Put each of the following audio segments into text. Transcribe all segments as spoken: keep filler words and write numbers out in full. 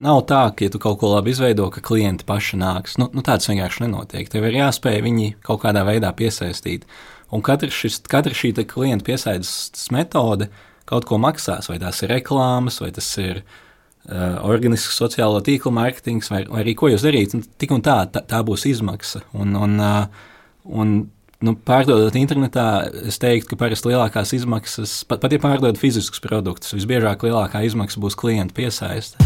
Nav tā, ka, ja tu kaut ko labi izveido, ka klienti paši nāks. Nu, nu tāds vienkārši nenotiek. Tev ir jāspēj viņi kaut kādā veidā piesaistīt. Un katra, šis, katra šī klienta piesaistes metode kaut ko maksās. Vai tās ir reklāmas, vai tas ir uh, organisks sociālo tīklu mārketings, vai, vai arī ko jūs darīt. Tik un tā, tā, tā būs izmaksa. Un, un, uh, un nu, pārdodot internetā, es teiktu, ka parasti lielākās izmaksas, pat, pat ja pārdod fiziskus produktus, visbiežāk lielākā izmaksa būs klienta piesaiste.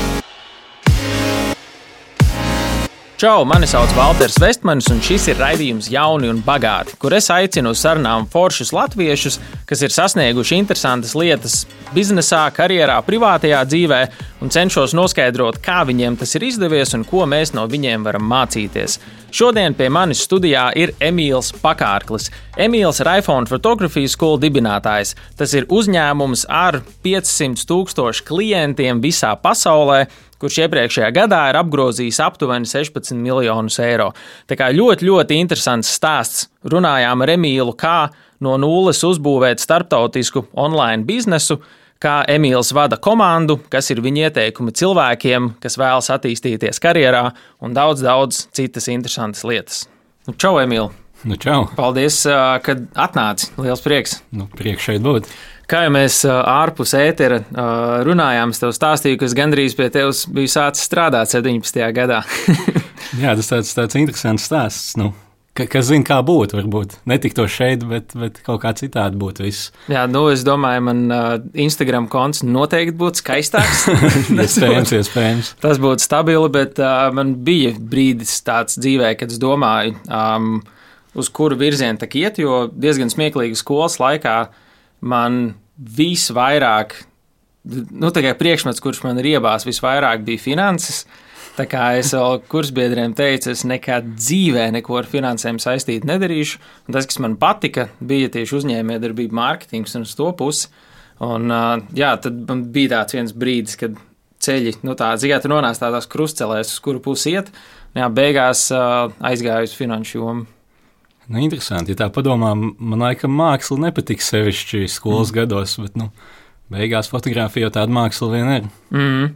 Čau, mani sauc Valters Vestmanis, un šis ir raidījums Jauni un bagāti, kur es aicinu uz sarunām foršus latviešus, kas ir sasnieguši interesantas lietas biznesā, karjerā, privātajā dzīvē, un cenšos noskaidrot, kā viņiem tas ir izdevies un ko mēs no viņiem varam mācīties. Šodien pie manis studijā ir Emīls Pakārklis. Emīls ir iPhone Photography School dibinātājs. Tas ir uzņēmums ar piecsimt tūkstošu klientiem visā pasaulē, kurš iepriekšējā gadā ir apgrozījis aptuveni sešpadsmit miljonus eiro. Tā kā ļoti, ļoti interesants stāsts. Runājām ar Emīlu, kā no nulles uzbūvēt starptautisku online biznesu, kā Emīls vada komandu, kas ir viņa ieteikumi cilvēkiem, kas vēlas attīstīties karjerā, un daudz, daudz citas interesantas lietas. Nu, čau, Emīl! Nu, čau! Paldies, ka atnāci. Liels prieks! Nu, prieks šeit būt. Kā jau mēs ārpus ētera runājām, es tev stāstīju, ka es gandrīz pie tevis biju sācis strādāt septiņpadsmitajā gadā. Jā, tas tāds, tāds interesants stāsts. Nu, ka, kas zina, kā būtu, varbūt. Netikto šeit, bet, bet kaut kā citādi būtu viss. Jā, nu, es domāju, man Instagram konts noteikti būtu skaistāks. Iespējams, iespējams. Tas būtu stabili, bet uh, man bija brīdis tāds dzīvē, kad es domāju, um, uz kuru virzienu tak iet, jo diezgan smieklīgi skolas laikā man visvairāk, nu, tā kā priekšmets, kurš man ir iebās, visvairāk bija finanses. Tā kā es vēl kursbiedriem teicu, es nekad dzīvē neko ar finansēm saistīt nedarīšu. Un tas, kas man patika, bija tieši uzņēmējdarbība, mārketings un uz to pusi. Un, jā, tad man bija tāds viens brīdis, kad ceļi, nu tā, zikā, tu nonāc tādās krustcelēs, uz kuru pusi iet. Un jā, beigās aizgāju uz finanšu jomu. Nu, interesanti, ja tā padomā, man laikam māksla nepatīk sevišķi skolas mm. gados, bet, nu, beigās fotografija jau tāda māksla vien ir. Mm.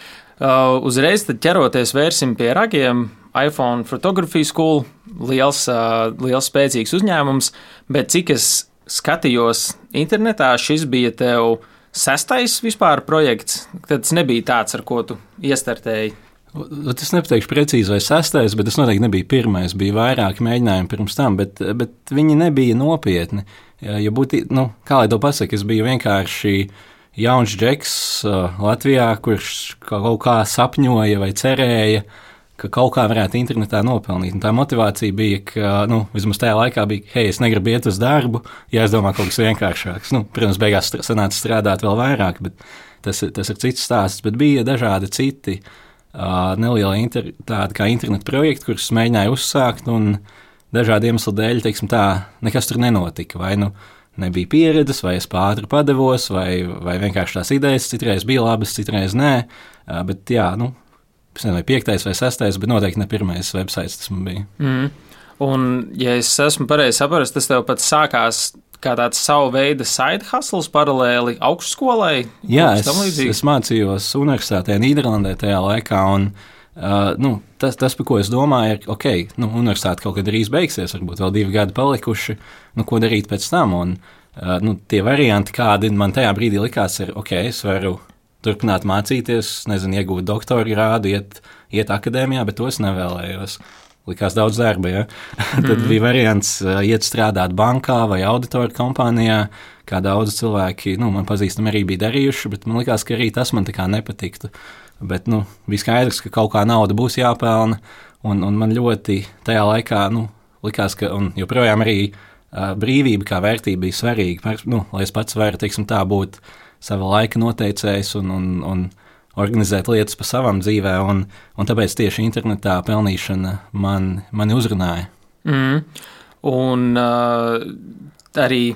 Uh, uzreiz tad ķeroties vērsim pie ragiem, iPhone Photography School, liels, uh, liels spēcīgs uzņēmums, bet cik es skatījos internetā, šis bija tev sestais vispār projekts, tad tas nebija tāds, ar ko tu iestartēji. Es nepateikšu precīzi vai sastais, bet tas noteikti nebija pirmais. Bija vairāki mēģinājumi pirms tam, bet, bet viņi nebija nopietni. Ja būtu, nu, kā lai to pasaka, es biju vienkārši jauns džeks uh, Latvijā, kurš kaut kā sapņoja vai cerēja, ka kaut kā varētu internetā nopelnīt. Un tā motivācija bija, ka, nu, vismaz tajā laikā bija, hei, es negribu iet uz darbu, jāizdomā kaut kas vienkāršāks. Nu, protams, beigās sanāca strādāt vēl vairāk, bet tas, tas ir cits stāsts. Bet bija dažādi citi Uh, neliela inter, tāda kā interneta projekta, kurus mēģināju uzsākt, un dažādu iemeslu dēļ, teiksim tā, nekas tur nenotika. Vai nu nebija pieredzes, vai es pātri padevos, vai, vai vienkārši tās idejas citreiz bija labas, citreiz nē. Uh, bet jā, nu, es nezinu, vai piektais vai sestais, bet noteikti ne pirmais websites tas man bija. Mm. Un, ja es esmu pareizi saprast, tas tev pats sākās kā tāds savu veidu side hustles paralēli augšskolai? Jā, es, es mācījos universitātē Nīderlandē tajā laikā, un uh, nu, tas, tas, par ko es domāju, ir, ok, nu, universitāte kaut kad drīz beigsies, varbūt vēl divi gadi palikuši, nu, ko darīt pēc tam, un uh, nu, tie varianti, kādi man tajā brīdī likās, ir, ok, es varu turpināt mācīties, nezinu, iegūt doktora grādu, iet, iet akadēmijā, bet to es nevēlējos. Likās daudz darba, ja? Tad mm-hmm. bija variants uh, iet strādāt bankā vai auditoru kompānijā, kā daudzi cilvēki, nu, man pazīstami arī bija darījuši, bet man likās, ka arī tas man tā kā nepatiktu. Bet, nu, bija skaidrs, ka kaut kā nauda būs jāpelna, un, un man ļoti tajā laikā, nu, likās, ka, un joprojām arī uh, brīvība kā vērtība bija svarīga, nu, lai es pats varu, teiksim tā, būt sava laika noteicējs un, un, un organizēt lietas pa savam dzīvē, un, un tāpēc tieši internetā pelnīšana man, mani uzrunāja. Mm. Un uh, arī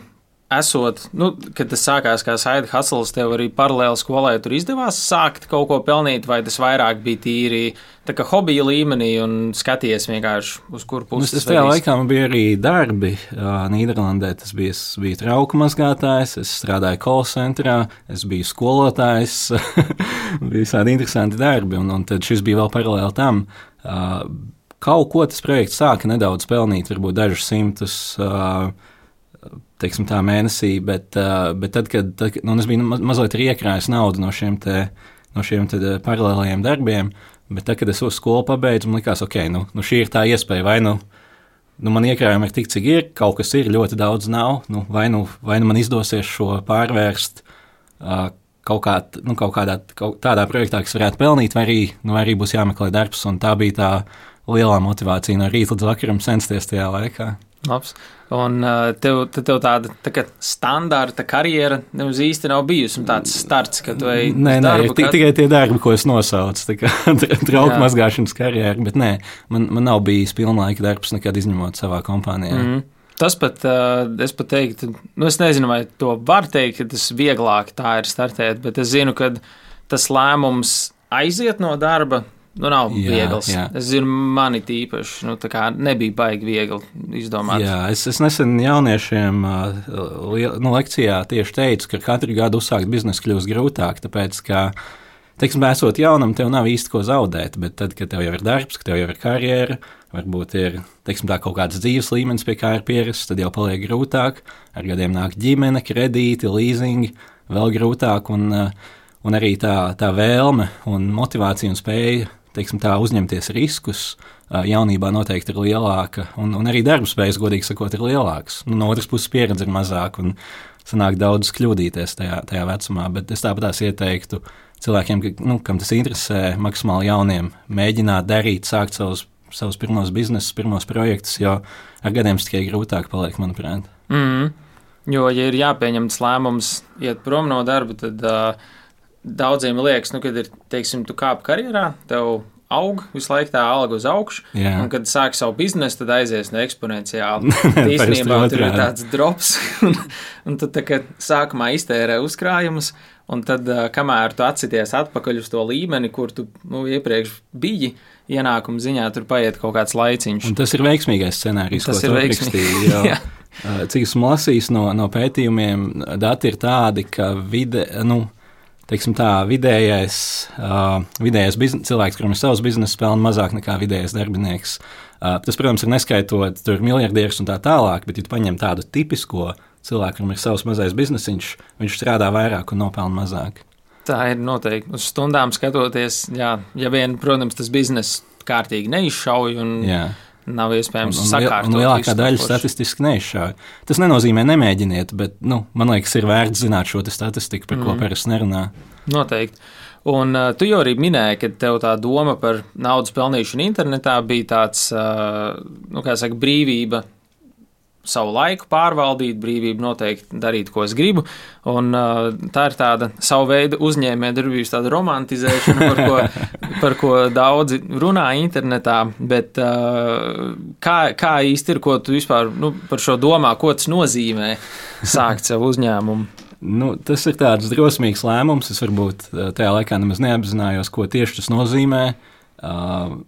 esot, nu, kad tas sākās kā side hustles, tev arī paralēli skolai tur izdevās sākt kaut ko pelnīt, vai tas vairāk bija tīri tā kā hobija līmenī un skaties vienkārši uz kur puses? Nu, es tajā laikā man bija arī darbi. Nīderlandē tas bija, bija trauku mazgātājs, es strādāju call centrā, es biju skolotājs, bija visādi interesanti darbi, un, un tad šis bija vēl paralēli tam. Kaut ko tas projekts sāka nedaudz pelnīt, varbūt dažus simtus teiksim tā mēnesī, bet, bet tad, kad, tad, nu, es biju ma mazliet arī iekrājis naudu no šiem, te, no šiem te paralēlajiem darbiem, bet tad, kad es uz skolu pabeidzu, man likās, ok, nu, nu šī ir tā iespēja, vai nu, nu man iekrājumi ir tik, cik ir, kaut kas ir, ļoti daudz nav, nu, vai, nu, vai nu man izdosies šo pārvērst uh, kaut, kā, nu, kaut kādā kaut tādā projektā, kas varētu pelnīt, vai arī, nu, vai arī būs jāmeklē darbs, un tā bija tā lielā motivācija no rīta līdz vakaram censties tajā laikā. Labs. Un tev, tev tāda tā kā standarta karjera nemaz īsti nav bijusi, un tāds starts, ka tu ej nē, uz darbu. Nē, kad... tikai tie darbi, ko es nosaucu, tā kā trauku mazgāšanas karjera, bet nē, man, man nav bijis pilnlaika darbs nekad izņemot savā kompānijā. Mm. Tas pat, es pat teiktu, nu es nezinu, vai to var teikt, ka tas vieglāk tā ir startēt, bet es zinu, ka tas lēmums aiziet no darba, nu, nav jā, viegls. Jā. Es zinu, mani tīpaši, nu, tā kā nebija baigi viegli izdomāt. Jā, es, es nesen jauniešiem nu, lekcijā tieši teicu, ka katru gadu uzsākt biznesu kļūst grūtāk, tāpēc, ka, teiksim, esot jaunam, tev nav īsti ko zaudēt, bet tad, kad tev jau ir darbs, kad tev jau ir karjera, varbūt ir, teiksim, tā kaut kāds dzīves līmenis, pie kā ir pierasts, tad jau paliek grūtāk, ar gadiem nāk ģimene, kredīti, līzingi, vēl grūtāk, un, un arī tā, tā vēlme un motivācija un spēja, teiksim tā, uzņemties riskus jaunībā noteikti ir lielāka, un, un arī darba spējas, godīgi sakot, ir lielāks. Nu, no otras puses pieredze ir mazāka, un sanāk daudz kļūdīties tajā, tajā vecumā, bet es tāpatās ieteiktu cilvēkiem, ka, nu, kam tas interesē, maksimāli jauniem, mēģināt darīt, sākt savus, savus pirmos biznesus, pirmos projektus, jo ar gadiem tikai grūtāk paliek, manuprāt. Mm, jo, ja ir jāpieņem tas lēmums iet prom no darba, tad... Uh, Daudziem liekas, nu, kad ir, teiksim, tu kāp karjerā, tev aug visu laiku tā alga uz augšu, jā. Un kad sāki savu biznesu, tad aizies no eksponenciāli. Īstenībā tur ir tāds drops, un, un tu tā kā sākumā iztērē uzkrājumus, un tad, kamēr tu atsities atpakaļ uz to līmeni, kur tu, nu, iepriekš biji, ienākuma ziņā tur paiet kaut kāds laiciņš. Un tas ir veiksmīgais scenārijs, tas ko tu aprakstīji, jo, cik esmu lasījis no, no pētījumiem, dati ir tādi, ka vide, nu, teiksim tā, vidējais, uh, vidējais biznes, cilvēks, kuram ir savs bizness, pelna mazāk nekā vidējais darbinieks. Uh, tas, protams, ir neskaitot tur miljardierus un tā tālāk, bet, ja tu paņem tādu tipisko cilvēku, kuram ir savs mazais biznesiņš, viņš strādā vairāk un nopelna mazāk. Tā ir noteikti. Uz stundām skatoties, jā, ja vien, protams, tas bizness kārtīgi neizšauj un... Jā. Nav iespējams sakārtot. Un lielākā daļa statistiski neizšauj. Tas nenozīmē nemēģiniet, bet, nu, man liekas, ir vērts zināt šo statistiku, par mm. ko parasti nerunā. Noteikti. Un uh, tu jau arī minēji, ka tev tā doma par naudas pelnīšanu internetā bija tāds, uh, nu, kā saka, brīvība savu laiku pārvaldīt, brīvību noteikti darīt, ko es gribu, un uh, tā ir tāda savu veidu uzņēmē darbības tāda romantizēšana, par ko, par ko daudzi runā internetā, bet uh, kā, kā īsti ir, ko tu vispār, nu, par šo domā, ko tas nozīmē sākt savu uzņēmumu? Nu, tas ir tāds drosmīgs lēmums, es varbūt tajā laikā nemaz neapzinājos, ko tieši tas nozīmē. Uh,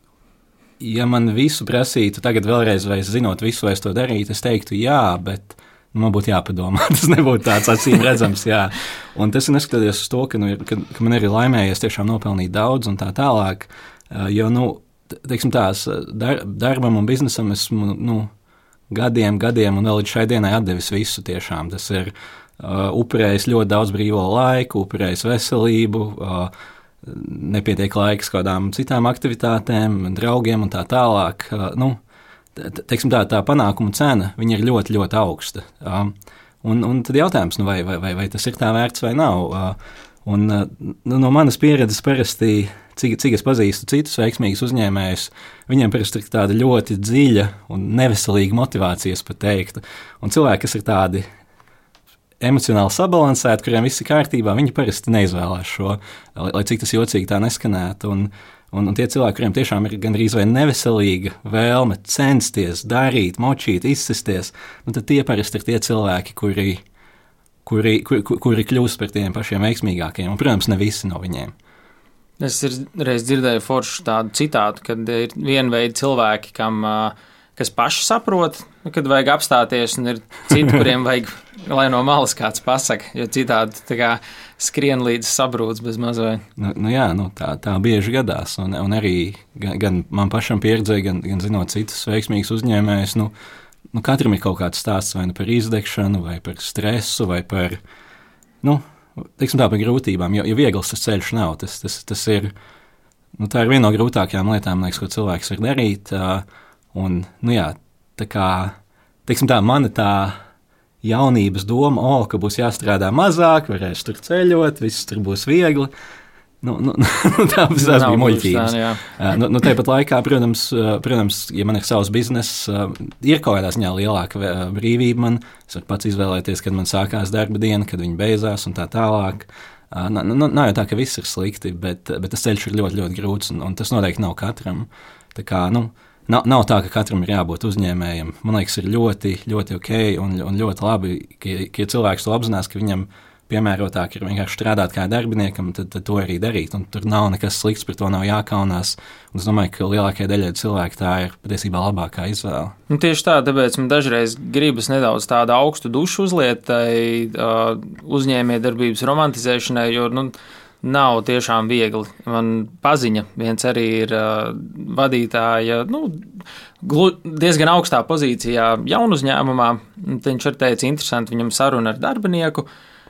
Ja man visu prasītu tagad vēlreiz, vai es zinot visu, vai es to darītu, es teiktu jā, bet nu, man būtu jāpadomā. Tas nebūtu tāds acīm redzams, jā. Un tas ir neskatoties uz to, ka, nu, ka, ka man ir laimējies tiešām nopelnīt daudz un tā tālāk, jo, nu, teiksim tās, dar, darbam un biznesam esmu, nu, gadiem, gadiem un vēl līdz šai dienai atdevis visu tiešām. Tas ir uh, upurējis ļoti daudz brīvo laiku, upurējis veselību, uh, nepietiek laiks kādām citām aktivitātēm, draugiem un tā tālāk. Nu, teiksim tā, tā panākuma cena, viņa ir ļoti, ļoti augsta. Un, un tad jautājums, nu vai, vai, vai, vai tas ir tā vērts vai nav. Un nu, no manas pieredzes parasti, cik, cik es pazīstu citus veiksmīgus uzņēmējus, viņiem parasti ir tāda ļoti dziļa un neveselīga motivācija, es pat teiktu. Un cilvēki, kas ir tādi emocionāli sabalansēti, kuriem viss ir kārtībā, viņi parasti neizvēlās šo, lai, lai cik tas jocīgi tā neskanētu. Un, Un, un tie cilvēki, kuriem tiešām ir gandrīz vai neveselīga vēlme censties, darīt, močīt, izsisties, nu, tad tie parasti ir tie cilvēki, kuri, kuri, kuri, kuri kļūst par tiem pašiem veiksmīgākajiem. Un, protams, ne visi no viņiem. Es reiz dzirdēju foršu tādu citātu, kad ir vienveidi cilvēki, kam, kas paši saprot, kad vajag apstāties, un ir citi, kuriem vajag, lai no malas kāds pasaka, jo citādi tā kā skrien līdz sabrūc bez mazvai. Nu, nu jā, nu tā, tā bieži gadās, un, un arī gan, gan man pašam pieredzēja, gan, gan zinot citus veiksmīgus uzņēmējus, nu, nu katram ir kaut kāds stāsts vai nu par izdegšanu, vai par stresu, vai par, nu, teiksim tā, par grūtībām, jo, jo viegls tas ceļš nav, tas, tas, tas ir, nu tā ir viena no grūtākajām lietām, liekas, ko cilvēks var darīt, un, nu jā, tā kā, teiksim tā, mana tā jaunības doma, o, ka būs jāstrādā mazāk, varēs tur ceļot, viss tur būs viegli. Nu, nu, tā tas bija muļķības. Nu, nu, tāpat laikā, protams, protams, ja man ir savs bizness, ir kaut kādā ziņā lielāka brīvība man. Es varu pats izvēlēties, kad man sākās darba diena, kad viņi beidzās un tā tālāk. Nu, nu, nav jau tā, ka viss ir slikti, bet, bet tas ceļš ir ļoti, ļoti grūts, un, un tas noteikti nav katram. Tā kā, nu, Nav, nav tā, ka katram ir jābūt uzņēmējam. Man liekas, ir ļoti, ļoti ok un, un ļoti labi, ka, ka cilvēks to apzinās, ka viņam piemērotāk ir vienkārši strādāt kā darbiniekam, tad, tad to arī darīt. Un tur nav nekas slikts, par to nav jākaunās. Un es domāju, ka lielākajai daļai cilvēku tā ir patiesībā labākā izvēle. Nu, tieši tā, tāpēc man dažreiz gribas nedaudz tādu augstu dušu uzliet tai uh, uzņēmējdarbības romantizēšanai, jo, nu, nav tiešām viegli. Man paziņa viens arī ir uh, vadītāja, nu, glu, diezgan augstā pozīcijā jaunu uzņēmumā. Viņš arī teica, interesanti, viņam saruna ar darbinieku,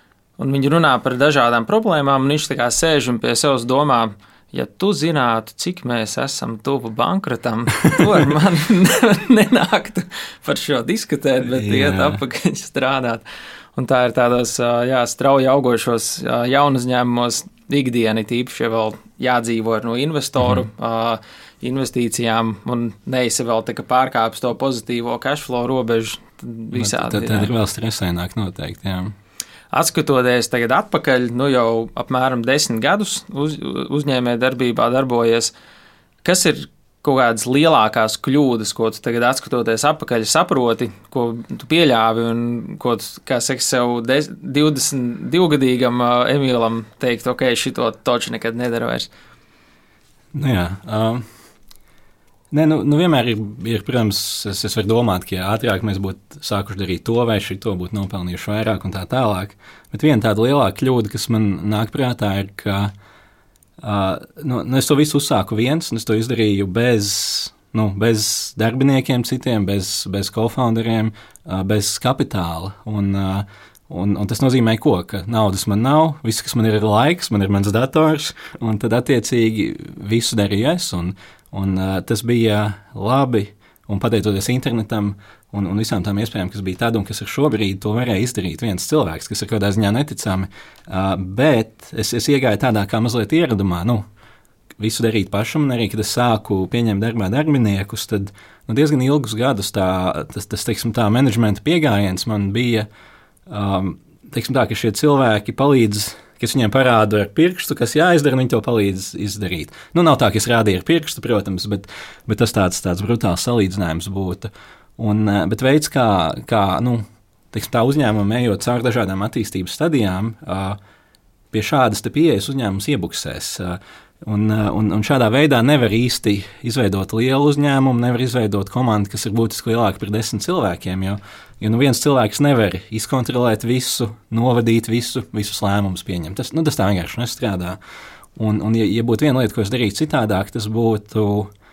un viņi runā par dažādām problēmām, un viņš tā kā sēž un pie sevis domā, ja tu zinātu, cik mēs esam tuvu bankrotam, to ar mani nenāktu par šo diskutēt, bet Jā. iet apakaļ strādāt. Un tā ir tādos jā, strauji augošos jaunu uzņēmumos ikdiena, tīpaši, ja vēl jādzīvo no investoru mm-hmm. uh, investīcijām un neesi vēl tā kā pārkāpis to pozitīvo cashflow robežu. Visādi. Tad, tad ir vēl stresaināk noteikti, jā. Atskatoties tagad atpakaļ, nu jau apmēram desmit gadus uz, uzņēmē darbībā darbojies, kas ir kaut kādas lielākās kļūdas, ko tu tagad atskatoties atpakaļ saproti, ko tu pieļāvi un ko tu, kā saka, sev divdesmit divgadīgam uh, Emīlam teikt, ok, šito toči nekad nedara vairs? Nu jā, um, ne, nu, nu vienmēr ir, ir, protams, es, es varu domāt, ka ja ātrāk mēs būtu sākuši darīt to vai šito, būtu nopelnījuši vairāk un tā tālāk, bet viena tāda lielāka kļūda, kas man nāk prātā, ir, ka Uh, nu, nu es to visu uzsāku viens, un es to izdarīju bez, nu, bez darbiniekiem citiem, bez, bez co-founderiem, uh, bez kapitāla. Un, uh, un, un tas nozīmē, ko? Ka naudas man nav, viss, kas man ir, ir laiks, man ir mans dators, un tad attiecīgi visu darīju es. Un, un, uh, tas bija labi, un pateicoties internetam un, un visām tām iespējām, kas bija tad un kas ir šobrīd, to varēja izdarīt viens cilvēks, kas ir kaut kādā ziņā neticami. Uh, bet es, es iegāju tādā kā mazliet ieradumā, nu, visu darīt pašam, un arī, kad es sāku pieņemt darbā darbiniekus, tad nu, diezgan ilgus gadus tā, tas, tas teiksim, tā menedžmenta piegājiens man bija, um, teiksim tā, ka šie cilvēki palīdz, kas viņiem parāda ar pirkstu, kas jāizdara, un viņi to palīdz izdarīt. Nu, nav tā, ka es rādīju ar pirkstu, protams, bet, bet tas tāds, tāds brutāls salīdzinājums būtu. Un, bet veids, kā, kā nu, teiksim, tā uzņēmuma ejot cauri dažādām attīstības stadijām, pie šādas te pieejas uzņēmums iebuksēs. Un, un, un šādā veidā nevar īsti izveidot lielu uzņēmumu, nevar izveidot komandu, kas ir būtiski lielāka par desmit cilvēkiem, jo, jo nu viens cilvēks nevar izkontrolēt visu, novadīt visu, visus lēmumus pieņemt. Tas, nu, tas tā vienkārši nestrādā. Un, un ja, ja būtu viena lieta, ko es darītu citādāk, tas būtu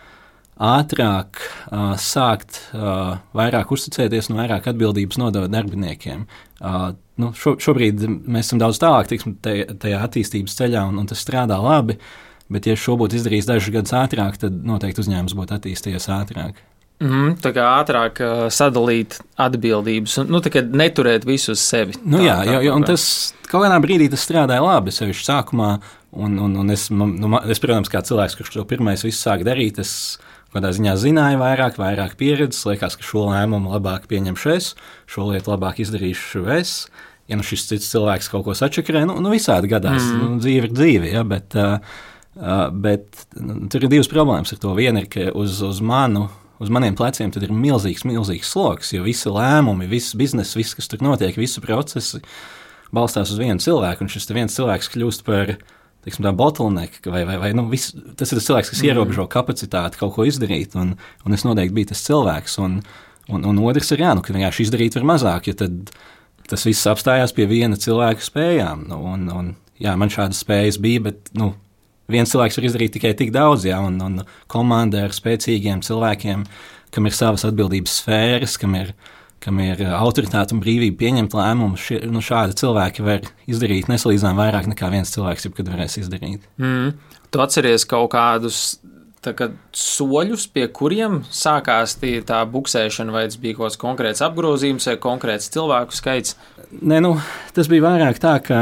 ātrāk uh, sākt uh, vairāk uzticēties un vairāk atbildības nodot darbiniekiem. Uh, nu, šo, šobrīd mēs esam daudz tālāk tiksim, tajā attīstības ceļā, un, un tas strādā labi, bet ja šo būtu izdarījis dažus gadus ātrāk, tad noteikti uzņēmums būtu attīstījies ātrāk. Mm, tā kā ātrāk uh, sadalīt atbildības un nu, neturēt visu uz sevi. Nu, tā, jā, tā, jo, jo, un tas kaut kādā brīdī tas strādāja labi, sevišķi sākumā, un, un, un es, nu, es, protams, kā cilvēks, kurš to pirmais visu sāk darīt, es kādā ziņā zināju vairāk, vairāk pieredzes, liekas, ka šo lēmumu labāk pieņemšu es, šo lietu labāk izdarīšu es. Ja nu šis cits cilvēks kaut ko sačakarē, nu, nu visādi gadās, mm. nu, dzīve ir dzīve, ja, bet, uh, Uh, bet nu, tur ir divas problēmas ar to. Viena ir, ka uz, uz, manu, uz maniem pleciem tad ir milzīgs, milzīgs sloks, jo visi lēmumi, viss bizness, viss, kas tur notiek, visi procesi balstās uz vienu cilvēku, un šis viens cilvēks kļūst par, teiksim, tā bottleneck, vai, vai, vai nu, viss, tas ir tas cilvēks, kas mm. ierobežo kapacitāti kaut ko izdarīt, un, un es noteikti biju tas cilvēks, un, un, un otrs ir, jā, nu, ka vienkārši izdarīt var mazāk, jo tad tas viss apstājās pie viena cilvēka spējām, nu, un, un jā, man šādas spējas bija, bet, nu, viens cilvēks var izdarīt tikai tik daudz, jā, un, un komanda ar spēcīgiem cilvēkiem, kam ir savas atbildības sfēras, kam ir, kam ir autoritāte un brīvība pieņemt lēmumus. Šie, nu, šādi cilvēki var izdarīt nesalīdzinām vairāk nekā viens cilvēks jebkad varēs izdarīt. Mm. Tu atceries kaut kādus tā, soļus, pie kuriem sākās tie, tā buksēšana, vai tas bija kaut kāds konkrēts apgrozījums vai konkrēts cilvēku skaits? Nē, nu, tas bija vairāk tā, ka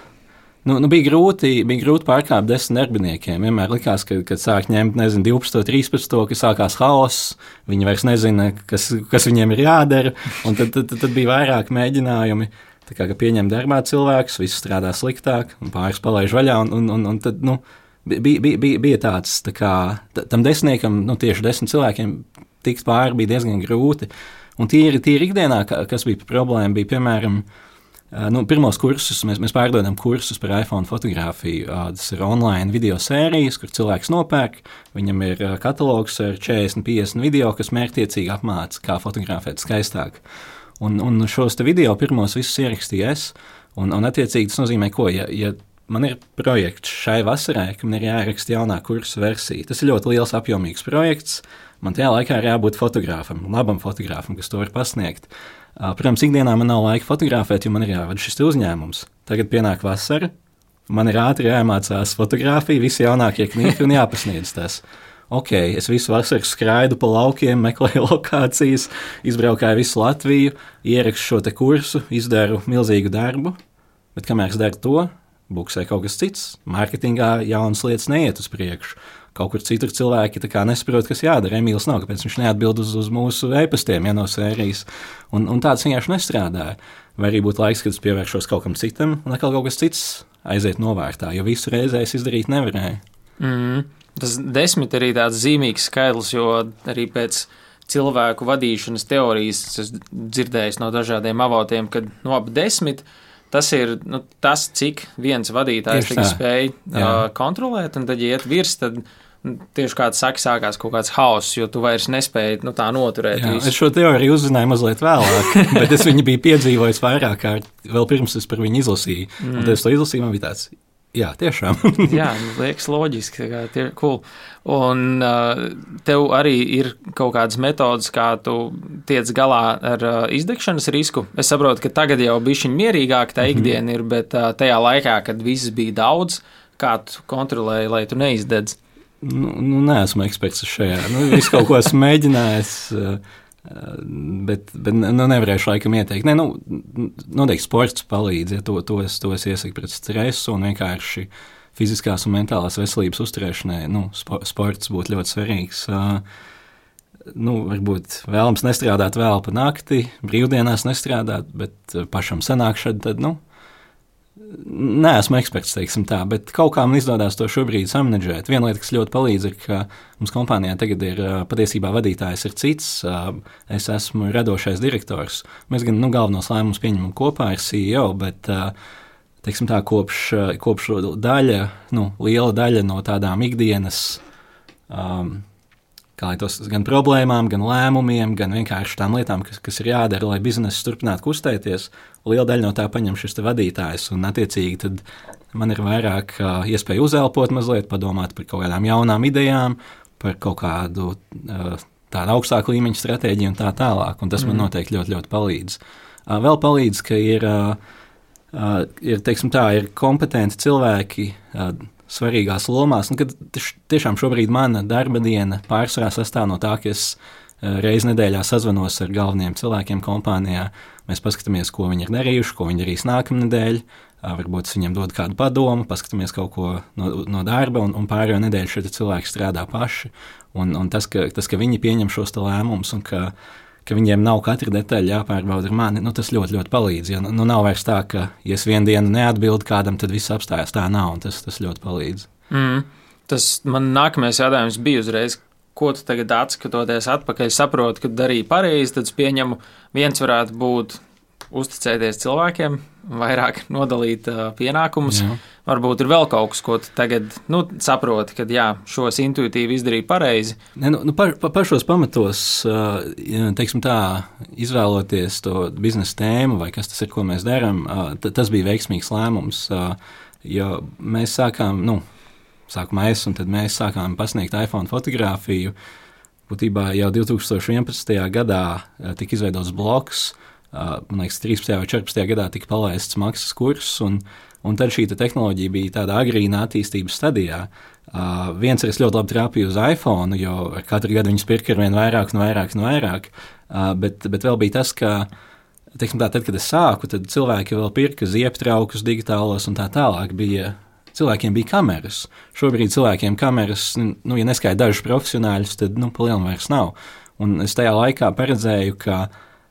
Nu, nu bija, grūti, bija grūti pārkāpt desmit darbiniekiem. Vienmēr likās, ka, kad sāk ņemt, nezinu, divpadsmit, trīspadsmit, ka sākās haoss, viņi vairs nezina, kas, kas viņiem ir jādara, un tad, tad, tad bija vairāk mēģinājumi, tā kā, ka pieņem darbā cilvēkus, viss strādā sliktāk, un pāris palaiž vaļā, un, un, un, un tad, nu, bija, bija, bija, bija tāds, tā kā, tam desmitniekam, nu, tieši desmit cilvēkiem tikt pāri bija diezgan grūti, un tīri, tīri ikdienā, kas bija problēma, bija, piemēram, Nu, pirmos kursus mēs, mēs pārdodam kursus par iPhone fotografiju. Tas ir online video sērijas, kur cilvēks nopērk. Viņam ir katalogs ar četrdesmit, piecdesmit video, kas mērķtiecīgi apmāca, kā fotografēt skaistāk. Un, un šos te video pirmos visus ierakstīju es. Un, un attiecīgi tas nozīmē, ko, ja, ja man ir projekts šai vasarai, ka man ir jāieraksta jaunā kursa versija. Tas ir ļoti liels apjomīgs projekts. Man tajā laikā ir jābūt fotogrāfam, labam fotogrāfam, kas to var pasniegt. Protams, ikdienā man nav laika fotografēt, jo man ir jāvada šis uzņēmums. Tagad pienāk vasara, man ir ātri jāmācās fotografija, visi jaunākie knifi un jāpasniedz tas. Ok, es visu vasaru skraidu pa laukiem, meklēju lokācijas, izbraukāju visu Latviju, ierakstu šo te kursu, izdaru milzīgu darbu, bet kamēr es daru to, buksē kaut kas cits. Mārketingā jaunas lietas neiet uz priekšu. Kaut kur citur cilvēki tā kā nesaprot, kas jādara. Emīls nav, kāpēc viņš neatbild uz, uz mūsu e-pastiem, ja no sērijas. Un, un tāds vienkārši nestrādāja. Vai arī būtu laiks, kad es pievēršos kaut kam citam, un atkal kaut kas cits aiziet novārtā, jo visu reizēs izdarīt nevarēja. Mm, tas desmit arī tāds zīmīgs skaitlis, jo arī pēc cilvēku vadīšanas teorijas es dzirdēju no dažādiem avotiem, kad no ap desmit tas ir nu, tas, cik viens vadītājs spēj uh, kontrolēt, un tad, ja iet virs, tad tieši kā tu saki, sākās kaut kāds hauss, jo tu vairs nespēji nu, tā noturēt. Jā, visu. Es šo teoriju uzzināju mazliet vēlāk, bet es viņu biju piedzīvojis vairāk kārt, vēl pirms es par viņu izlasīju. Mm. Un tad es to izlasīju, man bija tāds, jā, tiešām. Jā, liekas loģiski, tā tie ir cool. Un uh, tev arī ir kaut kādas metodas, kā tu tiec galā ar uh, izdegšanas risku. Es saprotu, ka tagad jau bišķiņ mierīgāk tā ikdiena mm-hmm. ir, bet uh, tajā laikā, kad viss bija daudz, kā tu kontrolēji, lai tu neizdedz? Nu, nu neesmu eksperts šajā. Nu, visu kaut ko esmu mēģinājis, bet, bet nu, nevarēšu laikam ieteikt. Nē, nu, noteikti sports palīdz, ja to, to, es, to es iesaku pret stresu un vienkārši fiziskās un mentālās veselības uzturēšanai. Nu, sports būtu ļoti svarīgs. Nu, varbūt vēlams nestrādāt vēl pa nakti, brīvdienās nestrādāt, bet pašam sanāk šad, tad, nu, neesmu eksperts, teiksim tā, bet kaut kā man izdodas to šobrīd samanedžēt. Viena lieta, kas ļoti palīdz, ir, ka mums kompānijā tagad ir patiesībā vadītājs ir cits. Es esmu radošais direktors. Mēs gan nu, galvenos lēmumus pieņemam kopā ar C E O, bet teiksim tā, kopš, kopš daļa, nu, liela daļa no tādām ikdienas um, kā lai tos gan problēmām, gan lēmumiem, gan vienkārši tām lietām, kas, kas ir jādara, lai bizness turpinātu kustēties. Liela daļa no tā paņem šis te vadītājs, un attiecīgi tad man ir vairāk uh, iespēja uzelpot mazliet, padomāt par kaut kādām jaunām idejām, par kaut kādu uh, tādu augstāku līmeņu stratēģiju un tā tālāk, un tas mm. man noteikti ļoti, ļoti palīdz. Uh, vēl palīdz, ka ir, uh, uh, ir, teiksim tā, ir kompetenti cilvēki, uh, svarīgās lomās, un kad tiešām šobrīd mana darba diena pārsvarā sastāv no tā, ka es reizi nedēļā sazvanos ar galvenajiem cilvēkiem kompānijā, mēs paskatāmies, ko viņi ir darījuši, ko viņi darīs nākamnedēļ, varbūt es viņiem dodu kādu padomu, paskatāmies kaut ko no, no darba, un, un pārējo nedēļu šie cilvēki strādā paši, un, un tas, ka, tas, ka viņi pieņem šos te lēmumus, un ka ka viņiem nav katra detaļa jāpārbauda ar mani, nu tas ļoti, ļoti palīdz. Ja, nu nav vairs tā, ka, ja es vienu dienu neatbildu kādam, tad viss apstājās. Tā nav, un tas, tas ļoti palīdz. Mm. Tas man nākamais jautājums bija uzreiz, ko tu tagad atskatoties atpakaļ saproti, ka darīji pareizi, tad es pieņemu, viens varētu būt uzticēties cilvēkiem, vairāk nodalīt uh, pienākumus. Jā. Varbūt ir vēl kaut kas, ko tu tagad nu, saproti, ka jā, šos intuitīvi izdarīja pareizi. Ne, nu, nu, par, par šos pamatos, uh, teiksim tā, izvēloties to biznesa tēmu vai kas tas ir, ko mēs darām, uh, t- tas bija veiksmīgs lēmums, uh, jo mēs sākām, nu, sākumā es un tad mēs sākām pasniegt iPhone fotografiju. Būtībā jau divtūkstoš vienpadsmitajā gadā uh, tika izveidots blogs. Uh, man liekas, trīspadsmitajā vai četrpadsmitajā gadā tika palaists maksas kurs, un, un tad šī te tehnoloģija bija tādā agrīnā attīstības stadijā. Uh, viens ir, es ļoti labi trāpīju uz iPhone, jo ar katru gadu viņus pirka ar vien vairāk un vairāk un vairāk, uh, bet, bet vēl bija tas, ka, teiksim tā, tad, kad es sāku, tad cilvēki vēl pirka zieptraukus digitālos un tā tālāk bija, cilvēkiem bija kameras. Šobrīd cilvēkiem kameras, nu, ja neskaita dažus profesionāļus, tad, nu, pa lielu vairs nav. Un es tajā laikā paredzēju, ka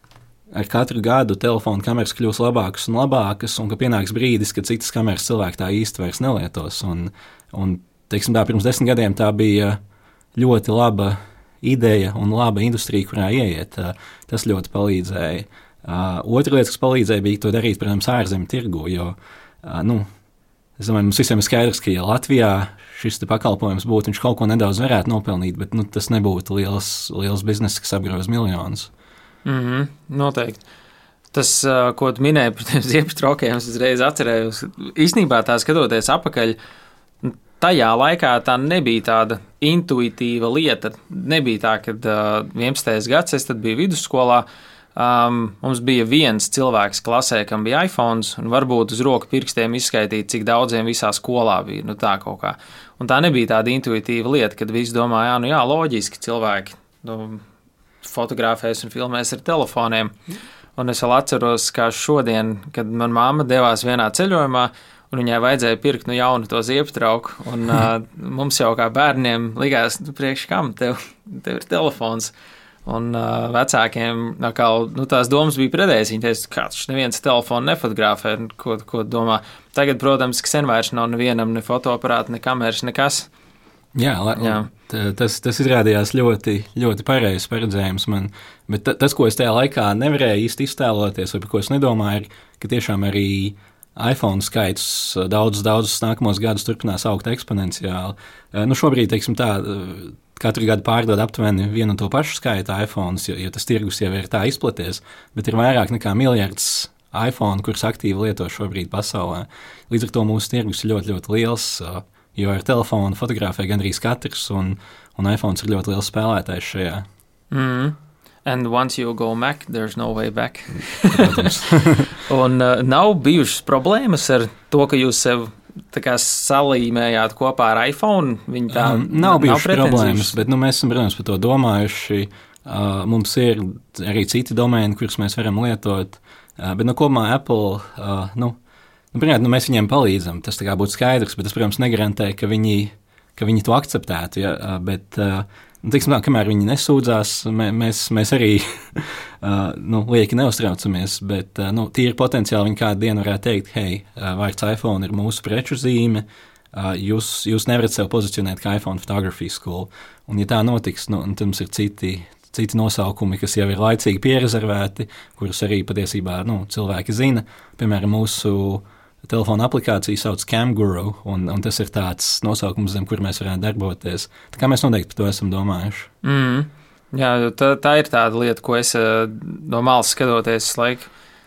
ar katru gadu telefonu kameras kļūs labākas un labākas, un ka pienāks brīdis, kad citas kameras cilvēki tā īsti vairs nelietos. Un, un teiksim tā, pirms desmit gadiem tā bija ļoti laba ideja un laba industrija, kurā ieiet. Tas ļoti palīdzēja. Otra lieta, kas palīdzēja, bija to darīt, protams, ārzemju tirgu, jo, nu, es domāju, mums visiem ir skaidrs, ka ja Latvijā šis te pakalpojums būtu, viņš kaut ko nedaudz varētu nopelnīt, bet, nu, tas nebūtu liels, liels bizness, kas apgroz miljonus. Mm-hmm, noteikti. Tas, ko tu minēji par tiem ziepstraukiem, es uzreiz atcerējos. Īstenībā tā skatoties apakaļ, tajā laikā tā nebija tāda intuitīva lieta. Nebija tā, kad uh, vienpadsmitais gads, es tad biju vidusskolā, um, mums bija viens cilvēks klasē, kam bija iPhones, un varbūt uz roku pirkstiem izskaitīt, cik daudziem visā skolā bija, nu tā kaut kā. Un tā nebija tāda intuitīva lieta, kad visi domā, jā, nu jā, loģiski cilvēki, nu, fotografēs un filmēs ar telefoniem. Un es vēl atceros, kā šodien, kad man mamma devās vienā ceļojumā, un viņai vajadzēja pirkt nu jaunu to zieptrauku, un uh, mums jau kā bērniem likās, nu priekš kam, tev, tev ir telefons. Un uh, vecākiem, kā, nu tās domas bija pretējas, viņi teica, kā taču neviens telefonu nefotografē, ko, ko domā. Tagad, protams, ka sen vairs nav nevienam ne fotoaparāta, ne kameras, nekas. Jā, la, Jā. Tas, tas izrādījās ļoti, ļoti pareizs paredzējums man, bet t, tas, ko es tajā laikā nevarēju īsti iztēloties, vai par ko es nedomāju, ir, ka tiešām arī iPhone skaits daudzus, daudzus nākamos gadus turpinās augt eksponenciāli. Nu, šobrīd, teiksim tā, katru gadu pārdod aptuveni vienu un to pašu skaitu iPhones, jo, jo tas tirgus jau ir tā izplaties, bet ir vairāk nekā miljards iPhone, kurus aktīvi lieto šobrīd pasaulē. Līdz ar to mūsu tirgus ir ļoti, ļoti liels, jo ar telefonu fotografē gandrīz katrs, un, un iPhones ir ļoti liels spēlētājs šajā. Mm. And once you go Mac, there's no way back. Un uh, nav bijušas problēmas ar to, ka jūs sev tā kā salīmējāt kopā ar iPhone? Viņi tā um, nav bijušas nav problēmas, bet nu, mēs esam, protams, par to domājuši. Uh, mums ir arī citi domēni, kurus mēs varam lietot, uh, bet nu, kopumā Apple, uh, nu, Nu, pirmkārt, nu, mēs viņiem palīdzam, tas tā kā būtu skaidrs, bet tas, protams, negarantē, ka viņi, ka viņi to akceptētu, ja, bet, nu, teiksim tā, kamēr viņi nesūdzās, mē, mēs, mēs arī, nu, lieki neuztraucamies, bet, nu, tīri potenciāli viņi kādu dienu varētu teikt, hei, vārds iPhone ir mūsu preču zīme, jūs, jūs nevarat sev pozicionēt kā iPhone Photography School, un ja tā notiks, nu, tad mums ir citi, citi nosaukumi, kas jau ir laicīgi pierezervēti, kurus arī patiesībā, nu, cilvēki zina, piemēram, mūsu telefona aplikācija sauc CamGuru, un, un tas ir tāds nosaukums, zem kur mēs varētu darboties. Tā kā mēs noteikti par to esam domājuši. Mm. Jā, tā, tā ir tāda lieta, ko es no malas skatoties laiku.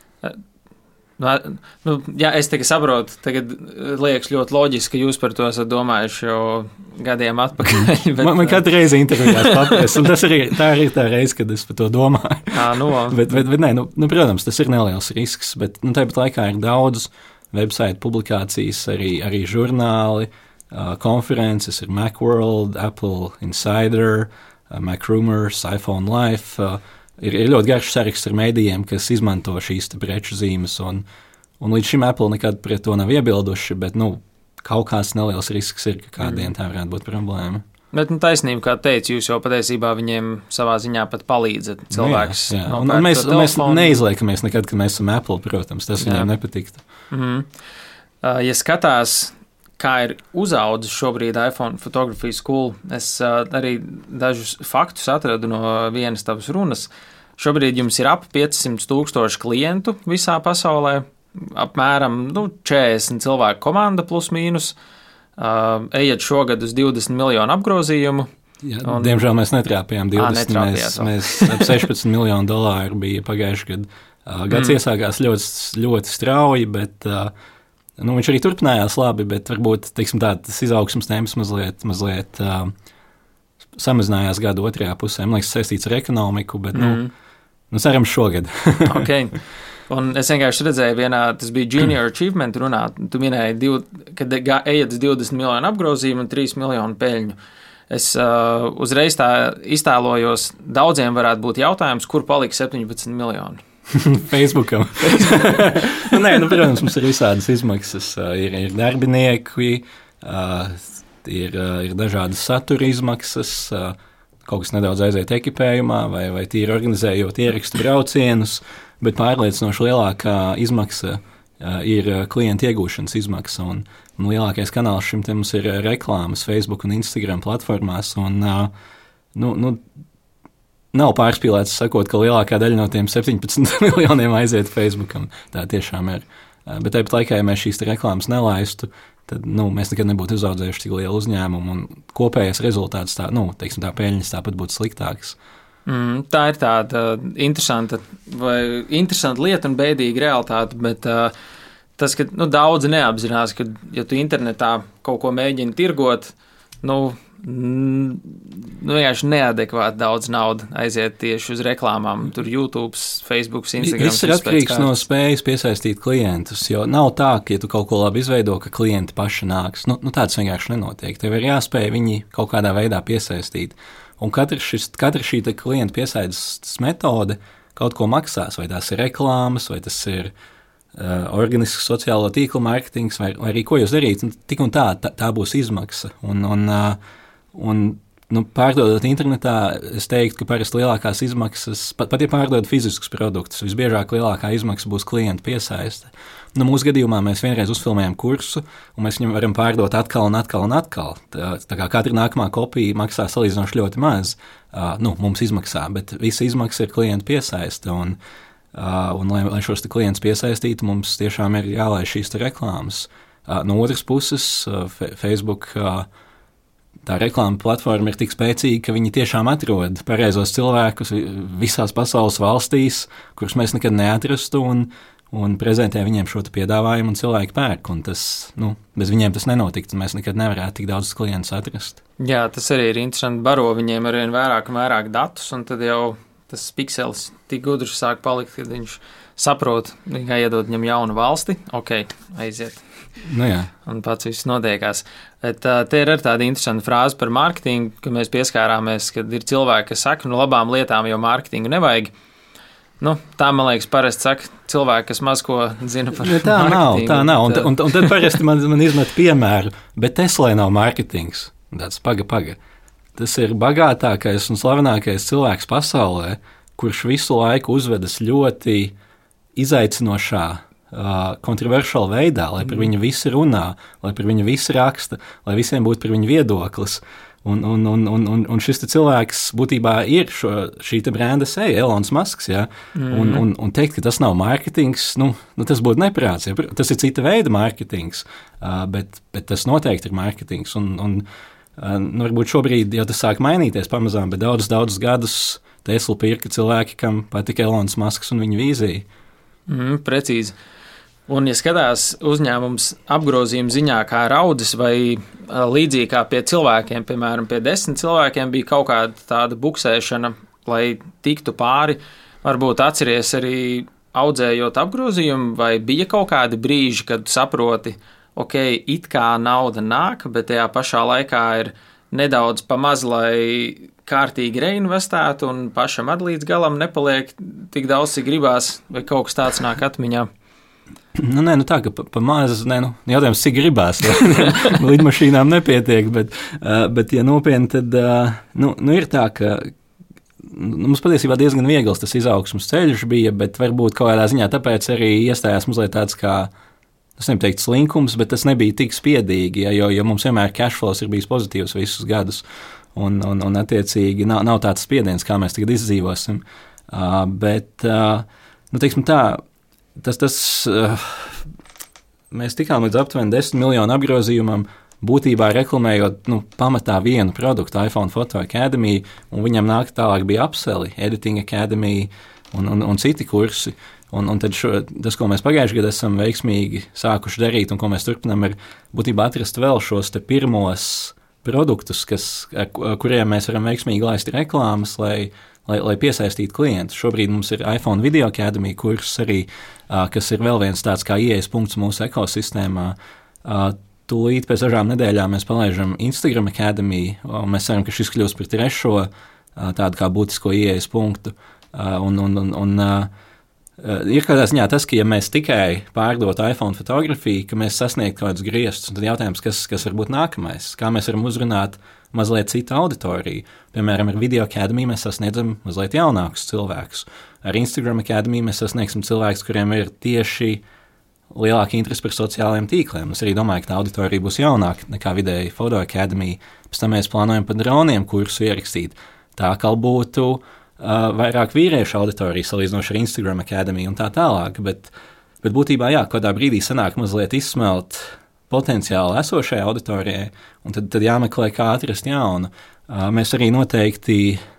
Nu, nu, jā, es tikai saprotu, tagad liekas ļoti loģiski, ka jūs par to esat domājuši jau gadiem atpakaļ. Bet, man, man katru reizi intervijās papēs, un tas arī, tā arī ir tā reize, kad es par to domāju. À, nu, bet, bet, bet nē, nu, nu, protams, tas ir neliels risks, bet nu, tāpat laikā ir daudz website publikācijas, arī, arī žurnāli, uh, konferences, ir Macworld, Apple Insider, uh, MacRumors, iPhone Life. Uh, ir, ir ļoti garš saraksts ar mēdījiem, kas izmanto šīs preču zīmes, un, un līdz šim Apple nekad pret to nav iebilduši, bet nu, kaut kāds neliels risks ir, ka kādien tā varētu būt problēma. Bet, nu, taisnība, kā teicu, jūs jau patiesībā viņiem savā ziņā pat palīdzat. Cilvēks jā, jā. Un, un mēs, un mēs neizliekamies nekad, kad mēs esam Apple, protams, tas viņiem jā. nepatiktu. Mm-hmm. Uh, ja skatās, kā ir uzaudzis šobrīd iPhone Photography School. Es uh, arī dažus faktus atradu no vienas tavas runas. Šobrīd jums ir ap piecsimt tūkstoši klientu visā pasaulē, apmēram nu, četrdesmit cilvēku komanda plus mīnus. Uh, ejat šogad uz divdesmit miljonu apgrozījumu. Jā, un, diemžēl mēs netrāpījām divdesmit, ā, mēs, mēs ap sešpadsmit miljonu dolāru bija pagājuši gadu. Uh, gads mm. iesākās ļoti, ļoti strauji, bet uh, nu, viņš arī turpinājās labi, bet varbūt, teiksim tā, tas izaugsmas temps mazliet, mazliet uh, samazinājās gada otrajā pusē. Man liekas, saistīts ar ekonomiku, bet, mm. nu, nu, cerams šogad. Okay. Un es vienkārši redzēju, vienā, tas bija Junior Achievement runā, tu minēji, div, kad ejat uz divdesmit miljonu apgrozījumu un trīs miljonu peļņu. Es uh, uzreiz tā iztēlojos, daudziem varētu būt jautājums, kur palika septiņpadsmit miljoni. Facebookam. nu, nē, nu, protams, mums ir visādas izmaksas. Uh, ir, ir darbinieki, uh, ir, uh, ir dažādas satura izmaksas, uh, kaut kas nedaudz aiziet ekipējumā vai, vai tīri organizējot ierakstu braucienus, bet pārliecinoši lielākā izmaksa uh, ir klienta iegūšanas izmaksa. Un, un lielākais kanāls šim te mums ir reklāmas Facebook un Instagram platformās. Un, uh, nu, nu, nav pārspīlēts sakot, ka lielākā daļa no tiem septiņpadsmit miljoniem aiziet Facebookam. Tā tiešām ir. Uh, bet tāpat laikā, ja mēs šīs reklāmas nelaistu, tad nu, mēs nekad nebūtu uzaudzējuši tik lielu uzņēmumu. Un kopējais rezultāts, tā, nu, teiksim, tā peļņas tāpat būtu sliktāks. Mm, tā ir tāda interesanta, vai, interesanta lieta un bēdīga realitāte, bet uh, tas, ka nu, daudzi neapzinās, ka, ja tu internetā kaut ko mēģini tirgot, nu, mm, nu vienkārši neadekvāti daudz naudas aiziet tieši uz reklāmām. Tur YouTube, Facebook, Instagram. Viss ir atkarīgs no spējas piesaistīt klientus, jo nav tā, ka, ja tu kaut ko labi izveido, ka klienti paši nāks. Nu, nu tāds vienkārši nenotiek. Tev ir jāspēj viņi kaut kādā veidā piesaistīt. Un katra, šis, katra šī klienta piesaistes metode kaut ko maksās, vai tās ir reklāmas, vai tas ir uh, organisks sociālo tīklu mārketings, vai, vai arī ko jūs darīt. Tik un tā, tā, tā būs izmaksa. Un, un, uh, un nu, pārdodot internetā, es teiktu, ka parasti lielākās izmaksas, pat, pat ja pārdod fiziskus produktus, visbiežāk lielākā izmaksa būs klienta piesaiste. Nu, mūsu gadījumā mēs vienreiz uzfilmējam kursu, un mēs viņam varam pārdot atkal un atkal un atkal. Tā, tā kā katra nākamā kopija maksā salīdzinoši ļoti maz, uh, nu, mums izmaksā, bet visa izmaksa ir klienta piesaiste. Un, uh, un lai, lai šos klientus piesaistītu, mums tiešām ir jālaiž šīs reklāmas. Uh, no otras puses, uh, Facebook uh, tā reklāma platforma ir tik spēcīga, ka viņi tiešām atrod pareizos cilvēkus visās pasaules valstīs, kurus mēs nekad neatrastu, un un prezentē viņiem šo piedāvājumu, un cilvēki pērk, un tas, nu, bez viņiem tas nenotiktu, mēs nekad nevarētu tik daudz klientus atrast. Jā, tas arī ir interesanti, baro viņiem arvien vairāk un vairāk datus, un tad jau tas pikselis tik gudrs sāk palikt, kad viņš saprot, kā iedot viņam jaunu valsti, ok, aiziet. Nu jā. Un pats viss notiekās. Bet uh, te ir arī tāda interesanta frāze par mārketingu, ka mēs pieskārāmies, kad ir cilvēki, kas saka, nu labām lietām jau mārketingu nevajag. Nu, tā, man liekas, parasti saka cilvēki, kas maz ko zina par ja tā nav, tā nav. Un, un, un tad parasti man, man izmet piemēru, bet Teslai nav mārketings. Tāds paga, paga. Tas ir bagātākais un slavenākais cilvēks pasaulē, kurš visu laiku uzvedas ļoti izaicinošā, uh, kontroversiālā veidā, lai par viņu visi runā, lai par viņu visi raksta, lai visiem būtu par viņu viedoklis. Un, un, un, un, un šis cilvēks būtībā ir šo, šī brenda seja, Elons Musks, ja? mm. un, un, un teikt, ka tas nav mārketings, nu, nu tas būtu neprāts. Ja? Tas ir cita veida mārketings, uh, bet, bet tas noteikti ir mārketings. Un, un uh, nu, varbūt šobrīd jau tas sāk mainīties pamazām, bet daudzus, daudzus gadus Tesla pirka cilvēki, kam patika Elons Musks un viņa vīzija. Mm, precīzi. Un, ja skatās uzņēmums apgrozījuma ziņā, kā raudzes vai līdzīgi kā pie cilvēkiem, piemēram, pie desmit cilvēkiem bija kaut kāda tāda buksēšana, lai tiktu pāri, varbūt atceries arī audzējot apgrozījumu, vai bija kaut kādi brīži, kad saproti, ok, it kā nauda nāk, bet tajā pašā laikā ir nedaudz pamaz, lai kārtīgi reinvestētu un pašam at līdz galam nepaliek tik daudz, cik gribās, vai kaut kas tāds nāk atmiņā. Nu, nē, nu tā, ka pa, pa maz, nē, nu, jautājums, cik gribās, lidmašīnām nepietiek, bet, uh, bet ja nopietni, tad, uh, nu, nu, ir tā, ka nu, mums patiesībā diezgan viegls tas izaugsmas ceļš bija, bet varbūt kaut kādā ziņā tāpēc arī iestājās mazliet tāds kā tas nebija teikt slinkums, bet tas nebija tik spiedīgi, ja, jo, jo mums vienmēr cash flows ir bijis pozitīvs visus gadus, un, un, un attiecīgi nav, nav tāds spiediens, kā mēs tagad izdzīvosim. Uh, bet, uh, nu, teiksim tā, tas, tas uh, mēs tikām līdz aptuveni desmit miljonu apgrozījumam, būtībā reklamējot nu, pamatā vienu produktu, iPhone Photo Academy, un viņam nāk tālāk bija upselli, Editing Academy un, un, un citi kursi. Un, un tad šo, tas, ko mēs pagājušajā gadā esam veiksmīgi sākuši darīt un ko mēs turpinām, ir būtībā atrast vēl šos te pirmos produktus, kas, ar kuriem mēs varam veiksmīgi laist reklāmas, lai, lai, lai piesaistītu klientus. Šobrīd mums ir iPhone Video Academy kurs arī, kas ir vēl viens tāds kā ieejas punkts mūsu ekosistēmā. Tūlīt pēc dažām nedēļām mēs palaižam Instagram Academy, un mēs ceram, ka šis kļūs par trešo tādu kā būtisko ieejas punktu. Un, un, un, un ir kādā ziņā tas, ka ja mēs tikai pārdotu iPhone fotografiju, ka mēs sasniegtu kaut kādus griestus, un tad jautājums, kas, kas var būt nākamais, kā mēs varam uzrunāt mazliet citu auditoriju. Piemēram, ar Video Academy mēs sasniedzam mazliet jaunākus cilvēkus. Ar Instagram Academy mēs sasniegsim cilvēkus, kuriem ir tieši lielāka interese par sociālajiem tīkliem. Es arī domāju, ka tā auditorija būs jaunāka nekā vidēji Photo Academy. Pēc tam mēs plānojam par droniem kursu ierakstīt. Tā kā būtu uh, vairāk vīriešu auditorija salīdzinoši ar Instagram Academy un tā tālāk. Bet, bet būtībā, jā, kādā brīdī sanāk mazliet izsmelt potenciāli esošajai auditorijai, un tad, tad jāmeklē, kā atrast jaunu. Uh, mēs arī noteikti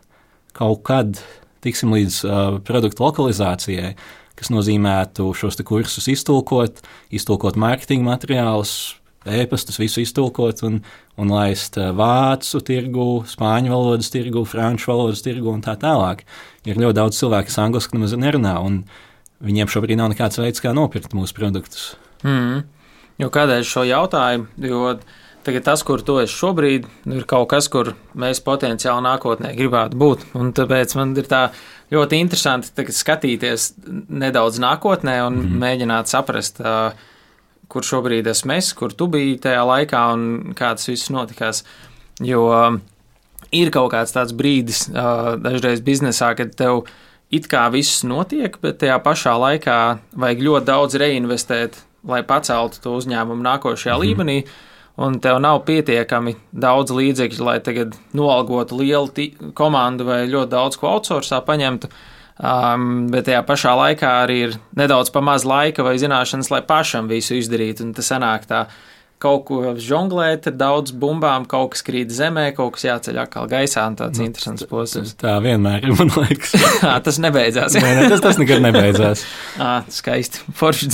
kaut kad tiksim līdz uh, produktu lokalizācijai, kas nozīmētu šos te kursus iztulkot, iztulkot mārketinga materiālus, e-pastus, visu iztulkot un, un laist vācu tirgu, spāņu valodas tirgu, franču valodas tirgu un tā tālāk. Ir ļoti daudz cilvēku, kas angliski nemaz nerunā, un viņiem šobrīd nav nekāds veids, kā nopirkt mūsu produktus. Mm. Jo kādēļ šo jautājumu? Jo tagad tas, kur tu esi šobrīd, ir kaut kas, kur mēs potenciāli nākotnē gribētu būt. Un tāpēc man ir tā ļoti interesanti skatīties nedaudz nākotnē un mm. mēģināt saprast, uh, kur šobrīd esmu es, kur tu biji tajā laikā un kā tas viss notikās. Jo uh, ir kaut kāds tāds brīdis uh, dažreiz biznesā, kad tev it kā viss notiek, bet tajā pašā laikā vajag ļoti daudz reinvestēt, lai paceltu to uzņēmumu nākošajā mm. līmenī. Un tev nav pietiekami daudz līdzekļu, lai tagad noalgotu lielu t- komandu vai ļoti daudz ko outsourcā paņemtu, um, bet tajā pašā laikā arī ir nedaudz pa maz laika vai zināšanas, lai pašam visu izdarītu, un tas sanāk tā kaut ko žonglēt ar daudz bumbām, kaut kas krīt zemē, kaut kas jāceļ atkal gaisā, un tāds nu, interesants posms. Tā vienmēr ir, man liekas. Tas nebeidzās. Nē, nē, tas, tas nekad nebeidzās. Ā, skaisti, forši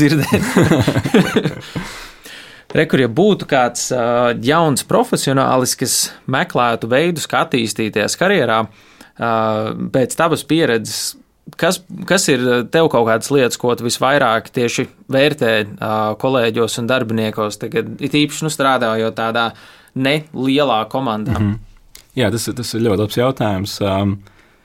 dzirdēt. Rekur, ja būtu kāds uh, jauns profesionālis, kas meklētu veidus, kā attīstīties karjerā, uh, pēc tavas pieredzes, kas, kas ir tev kaut kādas lietas, ko tu visvairāk tieši vērtē uh, kolēģos un darbiniekos, tagad it īpaši nu strādājot tādā ne lielā komandā? Mm-hmm. Jā, tas, tas ir ļoti labs jautājums. Um,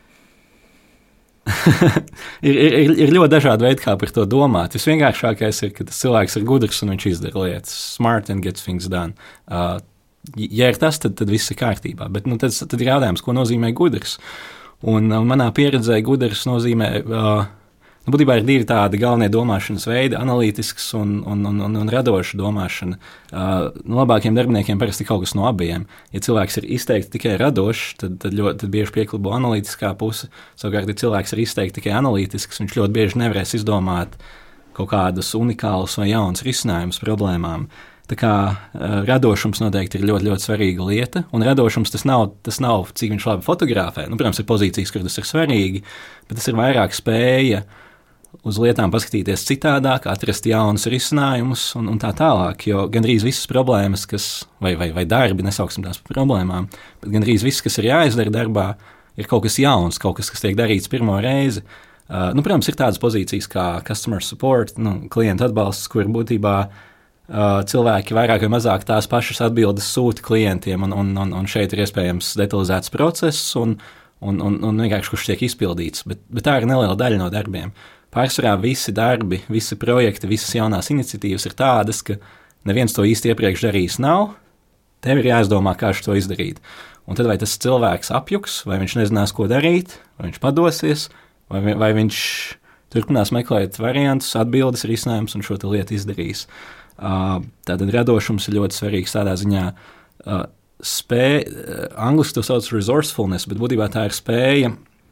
ir, ir, ir ļoti dažādi veidi, kā par to domāt. Visvienkāršākais ir, ka tas cilvēks ir gudrs un viņš izdara lietas. Smart and gets things done. Uh, ja ir tas, tad, tad viss ir kārtībā. Bet nu, tad, tad ir jautājums, ko nozīmē gudrs. Un, un manā pieredzē gudrs nozīmē, uh, nu, būtībā ir divi tādi galvenie domāšanas veidi - analītisks un, un, un, un, un radoša domāšana. Uh, nu, labākiem darbiniekiem parasti kaut kas no abiem. Ja cilvēks ir izteikti tikai radošs, tad, tad, ļoti, tad bieži pieklibo analītiskā puse. Savukārt, ja cilvēks ir izteikti tikai analītisks, viņš ļoti bieži nevarēs izdomāt kaut kādus unikālus vai jaunus risinājumus problēmām. Tā kā uh, radošums noteikti ir ļoti, ļoti svarīga lieta, un radošums tas nav, tas nav cik viņš labi fotografē. Nu, protams, ir pozīcijas, kur tas ir svarīgi, bet tas ir vairāk spēja uz lietām paskatīties citādāk, atrast jaunus risinājumus un, un tā tālāk, jo gandrīz visas problēmas, kas, vai, vai, vai darbi, nesauksim tās par problēmām, bet gandrīz viss, kas ir jāizdara darbā, ir kaut kas jauns, kaut kas, kas tiek darīts pirmo reizi. Uh, nu, protams, ir tādas pozīcijas kā customer support, nu, klientu atbalsts, kur būtībā uh, cilvēki vairāk vai mazāk tās pašas atbildes sūta klientiem, un, un, un, un šeit ir iespējams detalizēts process un, un, un, un vienkārši kurš tiek izpildīts, bet, bet tā ir neliela daļa no darbiem. Pārsvarā visi darbi, visi projekti, visas jaunās iniciatīvas ir tādas, ka neviens to īsti iepriekš darījis nav, tev ir jāizdomā, kā to izdarīt. Un tad vai tas cilvēks apjuks, vai viņš nezinās, ko darīt, vai viņš padosies, vai, vai viņš turpinās meklēt variantus, atbildes, risinājumus un šo lietu izdarīs. Tātad radošums ir ļoti svarīgs tādā ziņā. Spēja, angliski to sauc resourcefulness, bet būtībā tā ir spēja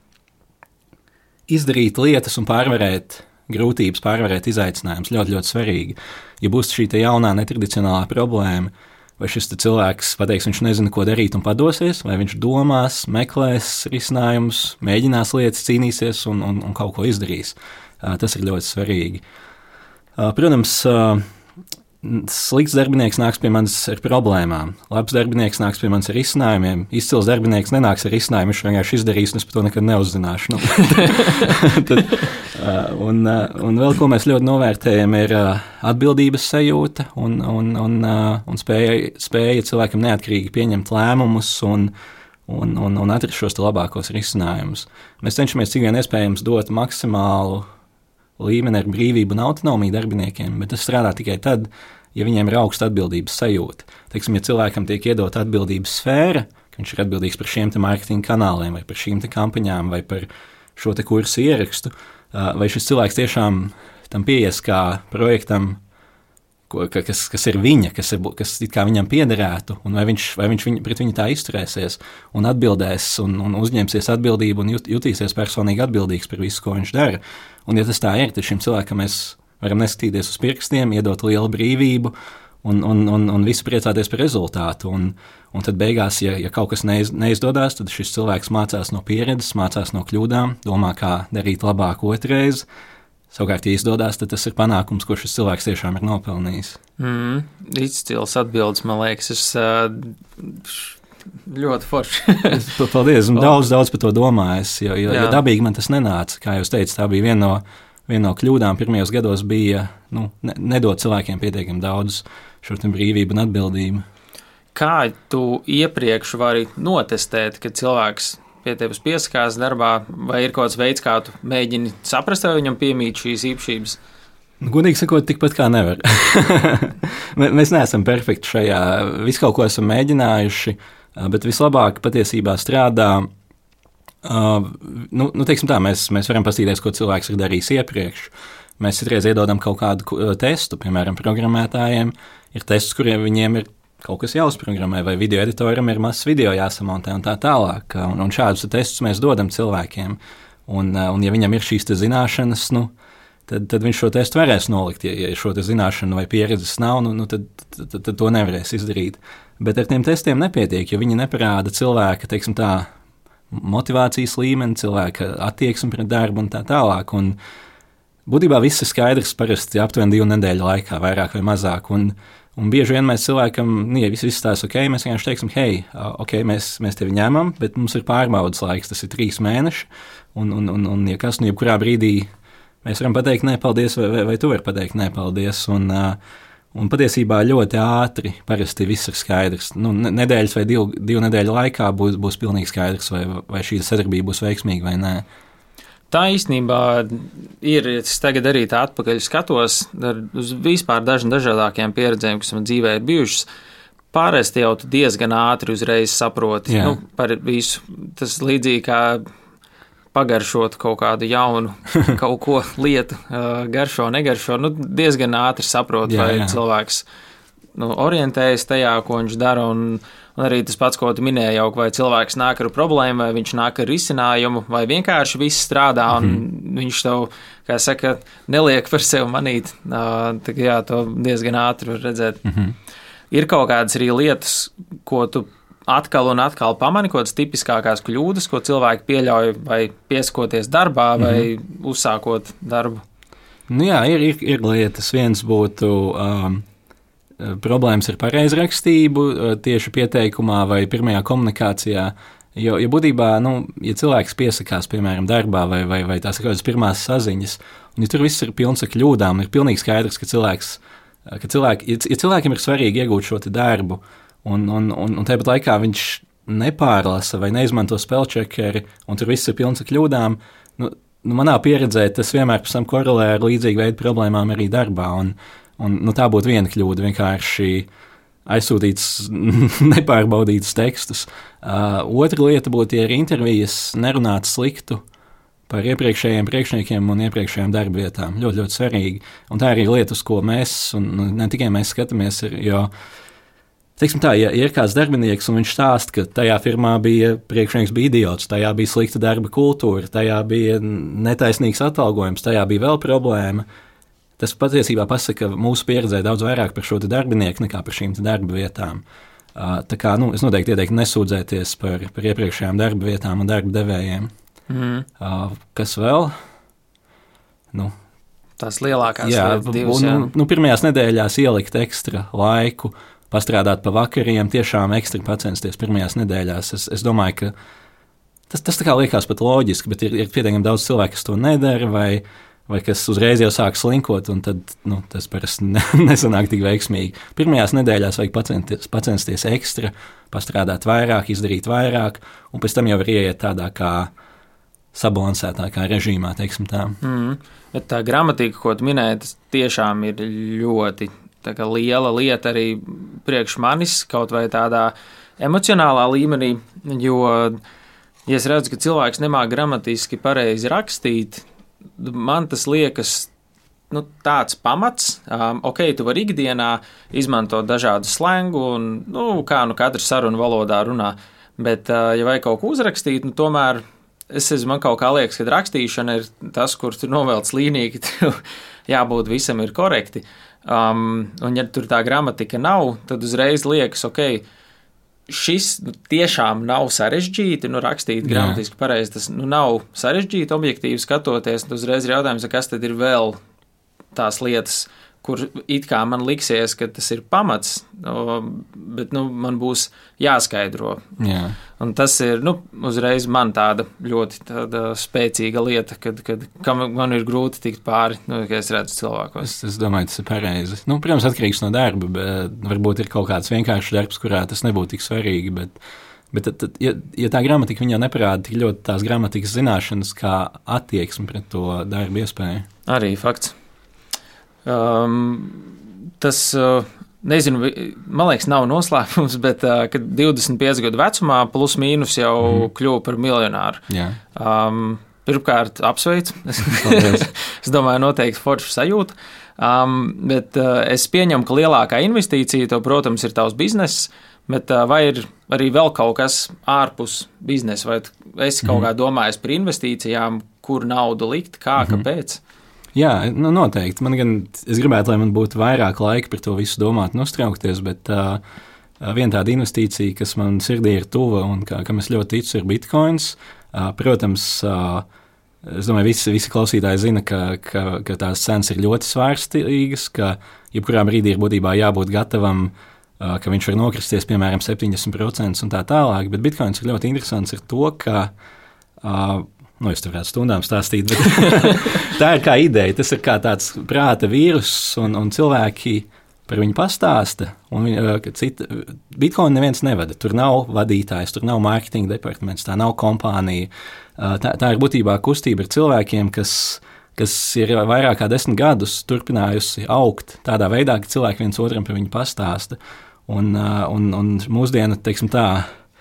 izdarīt lietas un pārvarēt grūtības, pārvarēt izaicinājumus. Ļoti, ļoti svarīgi. Ja būs šī jaunā, netradicionālā problēma, vai šis cilvēks pateiks, viņš nezina, ko darīt un padosies, vai viņš domās, meklēs risinājumus, mēģinās lietas, cīnīsies un, un, un kaut ko izdarīs. Tas ir ļoti svarīgi. Protams, slikts darbinieks nāks pie manis ar problēmām. Labs darbinieks nāks pie manis ar risinājumiem. Izcils darbinieks nenāks ar risinājumu, viņš vienkārši izdarīs, un es par to nekad neuzzināšu. Nu. Tad, un, un vēl ko mēs ļoti novērtējam, ir atbildības sajūta un, un, un, un spēja, spēja cilvēkam neatkarīgi pieņemt lēmumus un, un, un, un atrast šos labākos risinājumus. Mēs cenšamies cik vien iespējams dot maksimālu līmeni ar brīvību un autonomiju darbiniekiem, bet tas strādā tikai tad, ja viņiem ir augsta atbildības sajūta. Teiksim, ja cilvēkam tiek iedota atbildības sfēra, ka viņš ir atbildīgs par šiem te mārketinga kanāliem vai par šīm te kampaņām vai par šo te kursu ierakstu, vai šis cilvēks tiešām tam pieies kā projektam, kas, kas ir viņa, kas, ir, kas it kā viņam piederētu, un vai viņš, vai viņš viņ, pret viņu tā izturēsies un atbildēs un, un uzņemsies atbildību un jut, jutīsies personīgi atbildīgs par visu, ko viņš dara. Un ja tas tā ir, tad šim cilvēkam mēs varam neskatīties uz pirkstiem, iedot lielu brīvību un, un, un, un visi priecāties par rezultātu. Un, un tad beigās, ja, ja kaut kas neiz, neizdodas, tad šis cilvēks mācās no pieredzes, mācās no kļūdām, domā, kā darīt labāk otrreiz. Savukārt, ja izdodas, tad tas ir panākums, ko šis cilvēks tiešām ir nopelnījis. Mm, izcils atbildes, man liekas, es uh, ļoti forši. Paldies, un daudz, daudz par to domājis, jo, jo, jo dabīgi man tas nenāca. Kā jūs teicat, tā bija viena no, viena no kļūdām pirmajos gados bija nu, ne, nedot cilvēkiem pietiekami daudz šo brīvību un atbildību. Kā tu iepriekš vari notestēt, ka cilvēks pie tevis piesakās darbā, vai ir kaut kāds veids, kā tu mēģini saprast, vai viņam piemīt šīs īpašības? Godīgi sakot, tikpat kā nevar. Mēs neesam perfekti šajā, visu kaut ko esam mēģinājuši, bet vislabāk patiesībā strādā, uh, nu, nu teiksim tā, mēs, mēs varam paskatīties, ko cilvēks ir darījis iepriekš. Mēs citreiz iedodam kaut kādu testu, piemēram, programmētājiem, ir tests, kuriem viņiem ir kaut kas jāuzprogrammē, vai video editoram ir mazs video jāsamontē un tā tālāk. Un, un šādus testus mēs dodam cilvēkiem. Un, un ja viņam ir šīs zināšanas, nu, tad, tad viņš šo testu varēs nolikt. Ja, ja šo zināšanu vai pieredzes nav, nu, nu, tad, tad, tad to nevarēs izdarīt. Bet ar tiem testiem nepietiek, jo viņi neparāda cilvēka, teiksim tā, motivācijas līmeni, cilvēka attieksmi pret darbu un tā tālāk. Un būtībā viss ir skaidrs parasti aptuveni divu nedēļu laikā, vairāk vai mazāk. Un, Un bieži vien mēs cilvēkam, nu, ja viss izstās ok, mēs vienkārši teiksim, hei, ok, mēs, mēs tevi ņemam, bet mums ir pārbaudas laiks, tas ir trīs mēneši, un, un, un, un ja kas, nu, jebkurā brīdī mēs varam pateikt nē, paldies, vai, vai, vai tu vari pateikt nē, paldies, un, un patiesībā ļoti ātri parasti viss ir skaidrs. Nu, nedēļas vai divu, divu nedēļu laikā būs, būs pilnīgi skaidrs, vai, vai šī sadarbība būs veiksmīga vai nē. Tā īstenībā ir, es tagad arī tā atpakaļ skatos uz vispār dažām dažādākajām pieredzēm, kas man dzīvē ir bijušas. Pārēsti jau tu diezgan ātri uzreiz saproti nu, par visu. Tas līdzīgi kā pagaršot kaut kādu jaunu kaut ko lietu, garšo, negaršo, nu, diezgan ātri saproti, vai jā. Cilvēks nu, orientējas tajā, ko viņš dara, un, un arī tas pats, ko tu minēji, jau, vai cilvēks nāk ar problēmu, vai viņš nāk ar risinājumu, vai vienkārši viss strādā, un mm-hmm. viņš tev, kā saka, neliek par sevi manīt. Tā, jā, to diezgan ātri var redzēt. Mm-hmm. Ir kaut kādas arī lietas, ko tu atkal un atkal pamani, kaut kādas tipiskākās kļūdas, ko cilvēki pieļauj vai piesakoties darbā, vai mm-hmm. uzsākot darbu? Nu jā, ir, ir, ir lietas. Viens būtu... Um, problēmas ar pareizrakstību tieši pieteikumā vai pirmajā komunikācijā, jo, ja būtībā, nu, ja cilvēks piesakās, piemēram, darbā vai, vai, vai tās ir kaut kādas pirmās saziņas, un ja tur viss ir pilns ar kļūdām, ir pilnīgi skaidrs, ka cilvēks, ka cilvēki, ja, ja cilvēkiem ir svarīgi iegūt šo te darbu, un, un, un, un tāpat laikā viņš nepārlasa vai neizmanto spellcheckeri, un tur viss ir pilns ar kļūdām, nu, nu manā pieredzē tas vienmēr pēc tam korelē ar līdzīgu veidu problēmām arī darbā, un Un, nu, tā būtu viena kļūda, vienkārši aizsūtīts nepārbaudītus tekstus. Uh, otra lieta būtu, ja ir intervijas, nerunāt sliktu par iepriekšējiem priekšniekiem un iepriekšējām darba vietām. Ļoti, ļoti svarīgi. Un tā arī lieta, uz ko mēs, un ne tikai mēs skatāmies, ir, jo, teiksim tā, ja ir kāds darbinieks un viņš stāsta, ka tajā firmā bija priekšnieks bija idiots, tajā bija slikta darba kultūra, tajā bija netaisnīgs atalgojums, tajā bija vēl problēma, tas patiesībā pasaka mūsu pieredzē daudz vairāk par šo darbinieku nekā par šīm darba vietām. Tā kā, nu, es noteikti ieteiktu nesūdzēties par, par iepriekšējām darba vietām un darba devējiem. Mm. Uh, kas vēl? Nu, Tās lielākās jā, lietas divas, jā. Nu, nu, pirmajās nedēļās ielikt ekstra laiku, pastrādāt pa vakariem, tiešām ekstra pacensties pirmajās nedēļās. Es, es domāju, ka tas, tas tā kā liekas pat loģiski, bet ir, ir pietiekami daudz cilvēku, kas to nedara, vai vai kas uzreiz jau sāk slinkot, un tad nu, tas parasti ne, nesanāk tik veiksmīgi. Pirmajās nedēļās vajag pacensties, pacensties ekstra, pastrādāt vairāk, izdarīt vairāk, un pēc tam jau var ieiet tādā kā sabalansētākā režīmā, teiksim tā. Mm. Bet tā gramatika, ko tu minēji, tas tiešām ir ļoti tā kā liela lieta arī priekš manis, kaut vai tādā emocionālā līmenī, jo, ja es redzu, ka cilvēks nemāk gramatiski pareizi rakstīt, man tas liekas nu, tāds pamats. Um, ok, tu vari ikdienā izmantot dažādu slengu un nu, kā nu katrs sarunu valodā runā, bet uh, ja vajag kaut ko uzrakstīt, nu, tomēr es, es man kaut kā liekas, ka rakstīšana ir tas, kur tu novelc līniju, ka jābūt visam ir korekti. Um, un ja tur tā gramatika nav, tad uzreiz liekas, ok, šis nu, tiešām nav sarežģīti, nu, rakstīt gramatiski pareizi, tas nu, nav sarežģīti objektīvi skatoties, un uzreiz ir jautājums, kas tad ir vēl tās lietas, kur it kā man liksies, ka tas ir pamats, bet nu, man būs jāskaidro. Jā. Un tas ir nu, uzreiz man tāda ļoti tāda spēcīga lieta, kad, kad man ir grūti tikt pāri, nu, kad es redzu cilvēkos. Es, es domāju, tas ir pareizi. Nu, protams, atkarīgs no darba, bet varbūt ir kaut kāds vienkāršs darbs, kurā tas nebūtu tik svarīgi, bet, bet tad, tad, ja, ja tā gramatika viņa neparāda tik ļoti tās gramatikas zināšanas kā attieksme pret to darbu iespēju. Arī fakts. Um, tas, uh, nezinu, man liekas, nav noslēpums, bet uh, kad divdesmit pieci gadu vecumā plus mīnus jau mm. kļuvu par miljonāru. Yeah. Um, pirmkārt, apsveicu. Es domāju, noteikti forša sajūta. Um, bet uh, es pieņemu, ka lielākā investīcija to, protams, ir tavs bizness, bet uh, vai ir arī vēl kaut kas ārpus biznesa, vai esi mm. kaut kā domājis par investīcijām, kur naudu likt, kā, mm. kāpēc? Jā, nu noteikti. Man gan, es gribētu, lai man būtu vairāk laika par to visu domāt un uztraukties, bet uh, viena tāda investīcija, kas man sirdī ir tuva un kā, kam es ļoti ticu, ir bitcoins. Uh, protams, uh, es domāju, visi, visi klausītāji zina, ka, ka, ka tās cenas ir ļoti svārstīgas, ka jebkurā brīdī ir būtībā jābūt gatavam, uh, ka viņš var nokristies, piemēram, septiņdesmit procenti un tā tālāk, bet bitcoins ir ļoti interesants ar to, ka uh, Nu, es tur varētu stundām stāstīt, bet tā ir kā ideja. Tas ir kā tāds prāta vīrus, un, un cilvēki par viņu pastāsta. Un cita, Bitcoin neviens nevada. Tur nav vadītājs, tur nav mārketinga departaments, tā nav kompānija. Tā, tā ir būtībā kustība ar cilvēkiem, kas, kas ir vairāk kā desmit gadus turpinājusi augt tādā veidā, ka cilvēki viens otram par viņu pastāsta. Un, un, un mūsdiena, teiksim tā,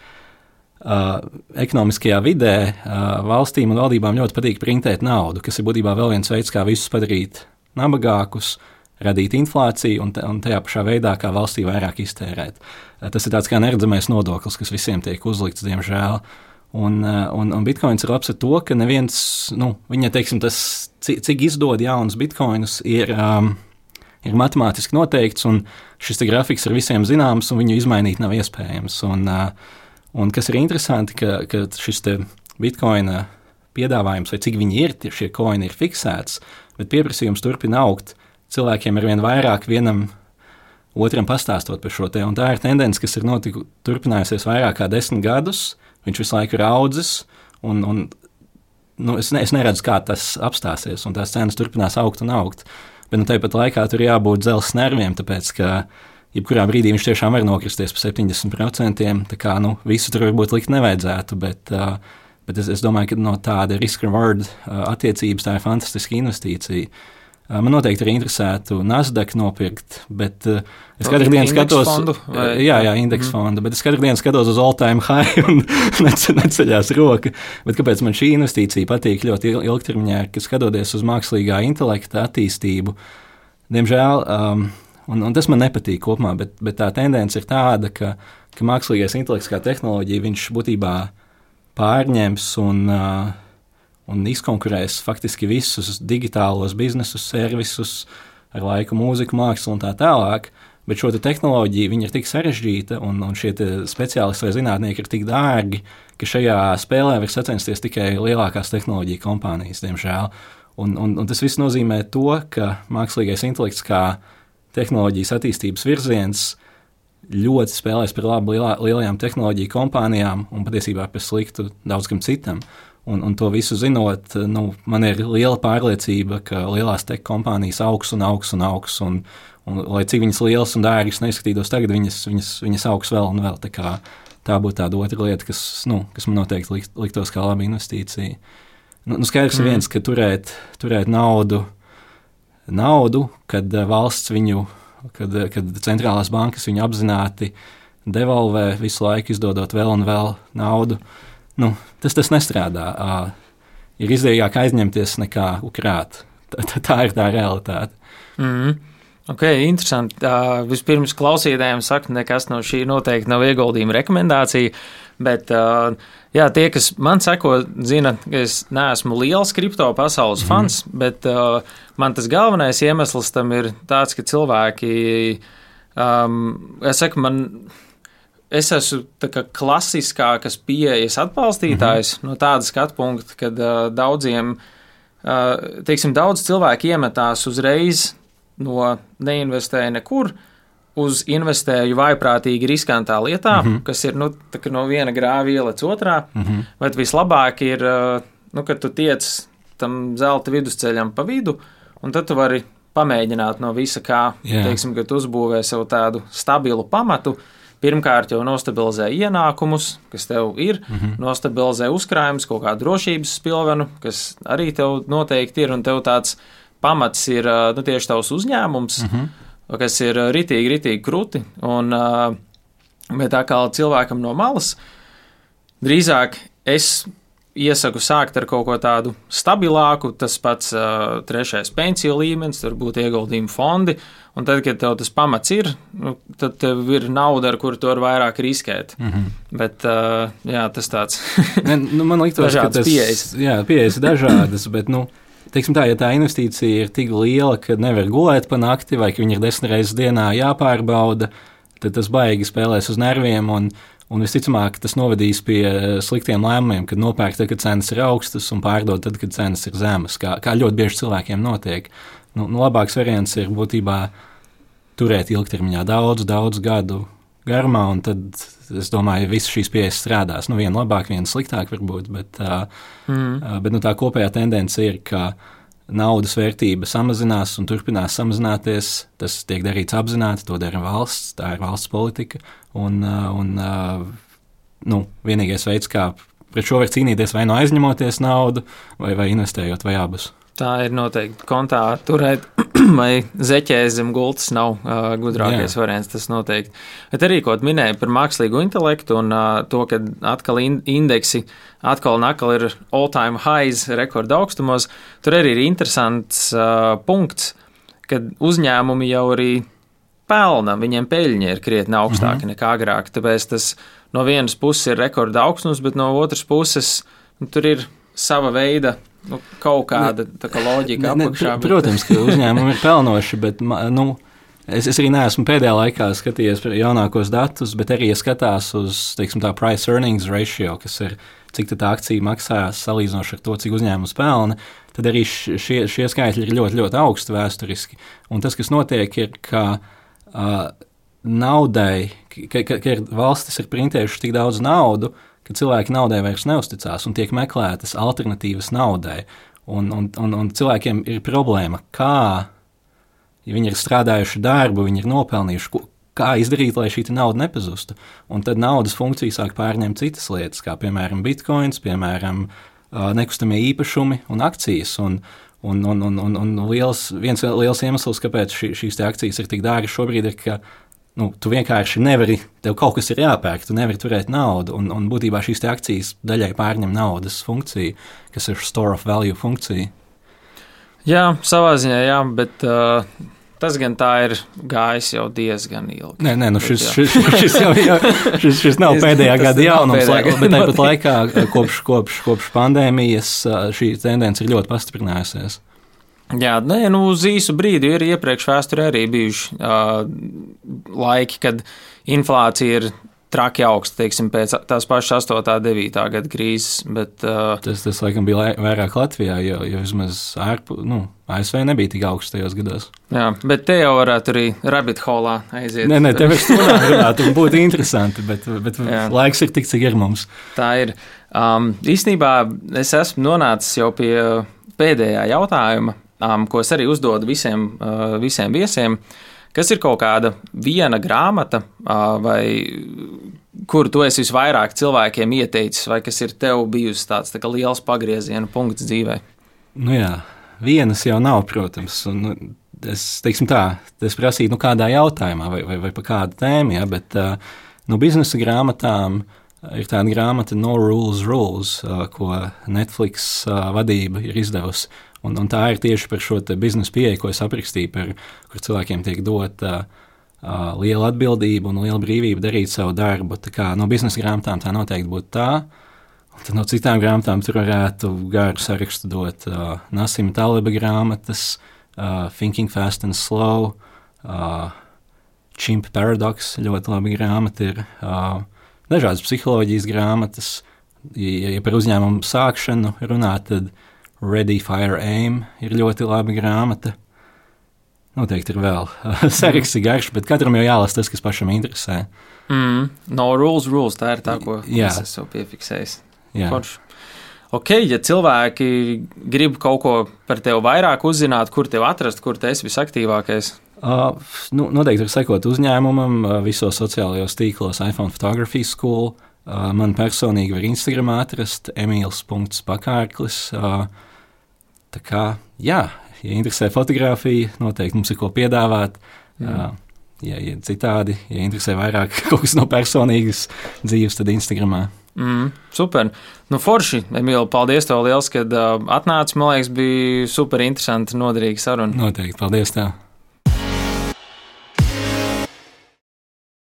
Uh, ekonomiskajā vidē uh, valstīm un valdībām ļoti patīk printēt naudu, kas ir būtībā vēl viens veids, kā visus padarīt nabagākus, radīt inflāciju un, te, un tajā pašā veidā, kā valstī vairāk iztērēt. Uh, tas ir tāds kā neredzamais nodoklis, kas visiem tiek uzlikts, diemžēl. Un, uh, un, un bitcoins ir labs ar to, ka neviens, nu, viņa, teiksim, tas, cik, cik izdod jaunus bitcoinus, ir, um, ir matemātiski noteikts, un šis te grafiks ir visiem zināms, un viņu izmainīt nav iespējams. Un, uh, Un kas ir interesanti, ka, ka šis te bitcoina piedāvājums, vai cik viņi ir, šie koini ir fiksēts, bet pieprasījums turpina augt. Cilvēkiem ir vien vairāk vienam otram pastāstot par šo te, un tā ir tendence, kas ir notiku, turpinājusies vairāk kā desmit gadus, viņš visu laiku ir audzis, un, un nu, es, ne, es neredzu, kā tas apstāsies, un tās cenas turpinās augt un augt. Bet nu, tāpat laikā tur jābūt dzelzs nerviem, tāpēc, ka jebkurā brīdī viņš tiešām var nokristies par septiņdesmit procentiem, tā kā, nu, visu tur varbūt likt nevajadzētu, bet, uh, bet es, es domāju, ka no tāda risk-reward uh, attiecības tā ir fantastiska investīcija. Man noteikti arī interesētu Nasdaq nopirkt, bet uh, es katru dienu skatos, fondu, vai? jā, jā, indeksu mm. fondu, bet es katru dienu skatos uz all-time high un neceļās roka. Bet kāpēc man šī investīcija patīk ļoti ilgtermiņā, ka skatoties uz mākslīgā intelekta attīstību, diemžēl, um, un, un tas man nepatīk kopumā, bet, bet tā tendence ir tāda, ka, ka mākslīgais intelekts kā tehnoloģija, viņš būtībā pārņems un uh, un izkonkurēs faktiski visus digitālos biznesus, servisus, ar laiku mūziku, mākslu un tā tālāk, bet šo te tehnoloģiju, viņa ir tik sarežģīta un, un šie speciālisti vai zinātnieki ir tik dārgi, ka šajā spēlē var sacensties tikai lielākās tehnoloģiju kompānijas, diemžēl. Un, un, un tas viss nozīmē to, ka mākslīgais intelekts kā tehnoloģijas attīstības virziens ļoti spēlēs par labu lielā, lielajām tehnoloģiju kompānijām un patiesībā par sliktu daudz kam citam. Un, un to visu zinot, nu, man ir liela pārliecība, ka lielās tech kompānijas augs un augs un augs, un, un lai cik viņas lielas un dārgas neizskatītos tagad, viņas, viņas, viņas augs vēl un vēl. Tā, kā, tā būtu tāda otra lieta, kas, nu, kas man noteikti likt, liktos kā laba investīcija. Nu, nu skaidrs ir mm. viens, ka turēt, turēt naudu, naudu, kad valsts viņu, kad, kad centrālās bankas viņu apzināti devalvē visu laiku izdodot vēl un vēl naudu, nu, tas, tas nestrādā. Uh, ir izdevīgāk aizņemties nekā krāt. Tā, tā, tā ir tā realitāte. Mm. Ok, interesanti. Uh, vispirms klausītājiem saka, nekas no šī noteikti nav ieguldījuma rekomendācija, bet uh, jā, tie, kas man seko, zina, ka es neesmu liels kripto pasaules mm. fans, bet uh, man tas galvenais iemesls tam ir tāds, ka cilvēki, um, es saku, man... Es esmu tā kā klasiskākas pieejas atbalstītājs mm-hmm. no tāda skatu punkta, kad uh, daudziem, uh, teiksim, daudz cilvēku iemetās uzreiz no neinvestēja nekur uz investēju vaiprātīgi riskantā lietā, mm-hmm. kas ir, nu, tā kā no viena grāva ielec otrā, mm-hmm. bet vislabāk ir, uh, nu, kad tu tiec tam zelta vidusceļam pa vidu, un tad tu vari pamēģināt no visa kā, yeah. teiksim, kad tu uzbūvē sev tādu stabilu pamatu. Pirmkārt jau nostabilizē ienākumus, kas tev ir, mm-hmm. nostabilizē uzkrājumus, kaut kādu drošības spilvenu, kas arī tev noteikti ir, un tev tāds pamats ir nu, tieši tavs uzņēmums, mm-hmm. kas ir ritīgi, ritīgi kruti, un, bet tā kā cilvēkam no malas, drīzāk es iesaku sākt ar kaut ko tādu stabilāku, tas pats uh, trešais pensiju līmenis, tur būtu ieguldījumi fondi, un tad, kad tev tas pamats ir, nu, tad tev ir nauda, ar kuru tu vari vairāk riskēt. Mm-hmm. Bet, uh, jā, tas tāds ne, nu, man liktos, ka tas pieejas. Jā, pieejas dažādas, bet, nu, teiksim tā, ja tā investīcija ir tik liela, ka nevar gulēt pa nakti, vai ka viņa ir desmit reizes dienā jāpārbauda, tad tas baigi spēlēs uz nerviem, un Un visticamāk, tas novedīs pie sliktiem lēmumiem, kad nopērk tad, kad cenas ir augstas, un pārdod tad, kad cenas ir zemas, kā, kā ļoti bieži cilvēkiem notiek. Nu, nu, labāks variants ir būtībā turēt ilgtermiņā daudz, daudz gadu garumā, un tad, es domāju, visas šīs pieejas strādās. Nu, viena labāk, viena sliktāk varbūt, bet, mm. uh, bet nu, tā kopējā tendence ir, ka naudas vērtība samazinās un turpinās samazināties. Tas tiek darīts apzināti, to dara valsts, tā ir valsts politika. Un, un nu, vienīgais veids, kā pret šo var cīnīties, vai no aizņemoties naudu, vai, vai investējot, vai abus. Tā ir noteikti kontā turēt, vai zeķēs zem gultas nav uh, gudrākais Jā. variants, tas noteikti. Bet arī, ko minēja par mākslīgo intelektu un uh, to, ka atkal in- indeksi atkal un atkal ir all-time highs, rekorda augstumos, tur arī ir interesants uh, punkts, kad uzņēmumi jau arī pelna, viņiem peļņa ir krietni augstāka mm-hmm. nekā agrāk, tāpēc tas no vienas puses ir rekorda augstums, bet no otras puses nu, tur ir sava veida nu, kaut kāda tā kā loģika ne, apakšā. Ne, bet... Protams, ka uzņēmumi ir pelnoši, bet nu, es, es arī neesmu pēdējā laikā skatījies jaunākos datus, bet arī ja skatās uz, teiksim tā, price earnings ratio, kas ir, cik tā akcija maksās salīdzinoši ar to, cik uzņēmums pelna, tad arī šie, šie skaitļi ir ļoti, ļoti augsti vēsturiski. Un tas, kas notiek, ir, ka Uh, naudai, ka, ka, ka valstis ir printējuši tik daudz naudu, ka cilvēki naudai vairs neusticās un tiek meklētas alternatīvas naudai. Un, un, un, un cilvēkiem ir problēma, kā, ja viņi ir strādājuši darbu, viņi ir nopelnījuši, ko, kā izdarīt, lai šī nauda nepazustu. Un tad naudas funkcija sāk pārņemt citas lietas, kā piemēram bitcoins, piemēram uh, nekustamie īpašumi un akcijas. Un, Un, un, un, un, un liels, viens liels iemesls, kāpēc šī, šīs akcijas ir tik dārgas šobrīd, ir, ka nu, tu vienkārši nevari, tev kaut kas ir jāpērk, tu nevari turēt naudu. Un, un būtībā šīs akcijas daļai pārņem naudas funkciju, kas ir store of value funkcija. Jā, savā ziņā, jā, bet uh, tas gan tā ir gājis jau diezgan ilgi. Nē, nē, nu šis, šis, šis, jau, jau, šis, šis nav pēdējā gada jaunums, bet tāpat laikā kopš, kopš, kopš pandēmijas šī tendence ir ļoti pastiprinājusies. Jā, nē, nu uz īsu brīdi ir iepriekš vēsturē arī bijuši uh, laiki, kad inflācija ir traki augsts, teiksim, pēc tās pašas astotā, devītā gada krīzes, bet... Uh, tas, tas, laikam, bija vairāk Latvijā, jo, jo vismaz ārpu, nu, A S V nebija tik augsts tajos gados. Jā, bet te jau varētu arī rabbit holā aiziet. Nē, nē, tev ir stundā runāt, un būtu interesanti, bet, bet laiks ir tik, cik ir mums. Tā ir. Um, īstenībā es esmu nonācis jau pie pēdējā jautājuma, um, ko es arī uzdodu visiem, uh, visiem viesiem. Kas ir kaut kāda viena grāmata, vai kuru tu esi visvairāk cilvēkiem ieteicis, vai kas ir tev bijusi tāds tā kā liels pagrieziena punkts dzīvē? Nu jā, vienas jau nav, protams. Un es, teiksim tā, es prasītu, nu kādā jautājumā vai, vai, vai pa kādu tēmu, ja, bet nu biznesa grāmatām ir tāda grāmata No Rules Rules, ko Netflix vadība ir izdevusi. Un, un tā ir tieši par šo biznesa pieeju, ko es aprakstīju, par, kur cilvēkiem tiek dota uh, liela atbildība un liela brīvība darīt savu darbu. Tā kā no biznesa grāmatām tā noteikti būtu tā. Un tad no citām grāmatām tur varētu garu sarakstu dot uh, Nasima Taleba grāmatas, uh, Thinking Fast and Slow, uh, Chimp Paradox, ļoti labi grāmata ir, uh, dažādas psiholoģijas grāmatas. Ja, ja par uzņēmumu sākšanu runā, tad Ready, Fire, Aim ir ļoti laba grāmata. Noteikti ir vēl saraksts garš, bet katram jau jālasa tas, kas pašam interesē. Mm, no rules, rules, tā ir tā, ko Jā. es esmu piefiksējis. Jā. Forši. Ok, ja cilvēki grib kaut ko par tevi vairāk uzzināt, kur tevi atrast, kur te esi visaktīvākais? Uh, nu, noteikti var sekot uzņēmumam, uh, visos sociālajos tīklos iPhone Photography School. Uh, man personīgi var Instagramā atrast emīls punkts pakārklis. Uh, Tā kā, jā, ja interesē fotografija, noteikti mums ir ko piedāvāt. Mm. Ja, ja citādi, ja interesē vairāk kaut kas no personīgas dzīves, tad Instagramā. Mm, super. Nu, forši, Emīl, paldies tev liels, kad uh, atnāci. Man liekas, bija super interesanti, noderīga saruna. Noteikti, paldies tev.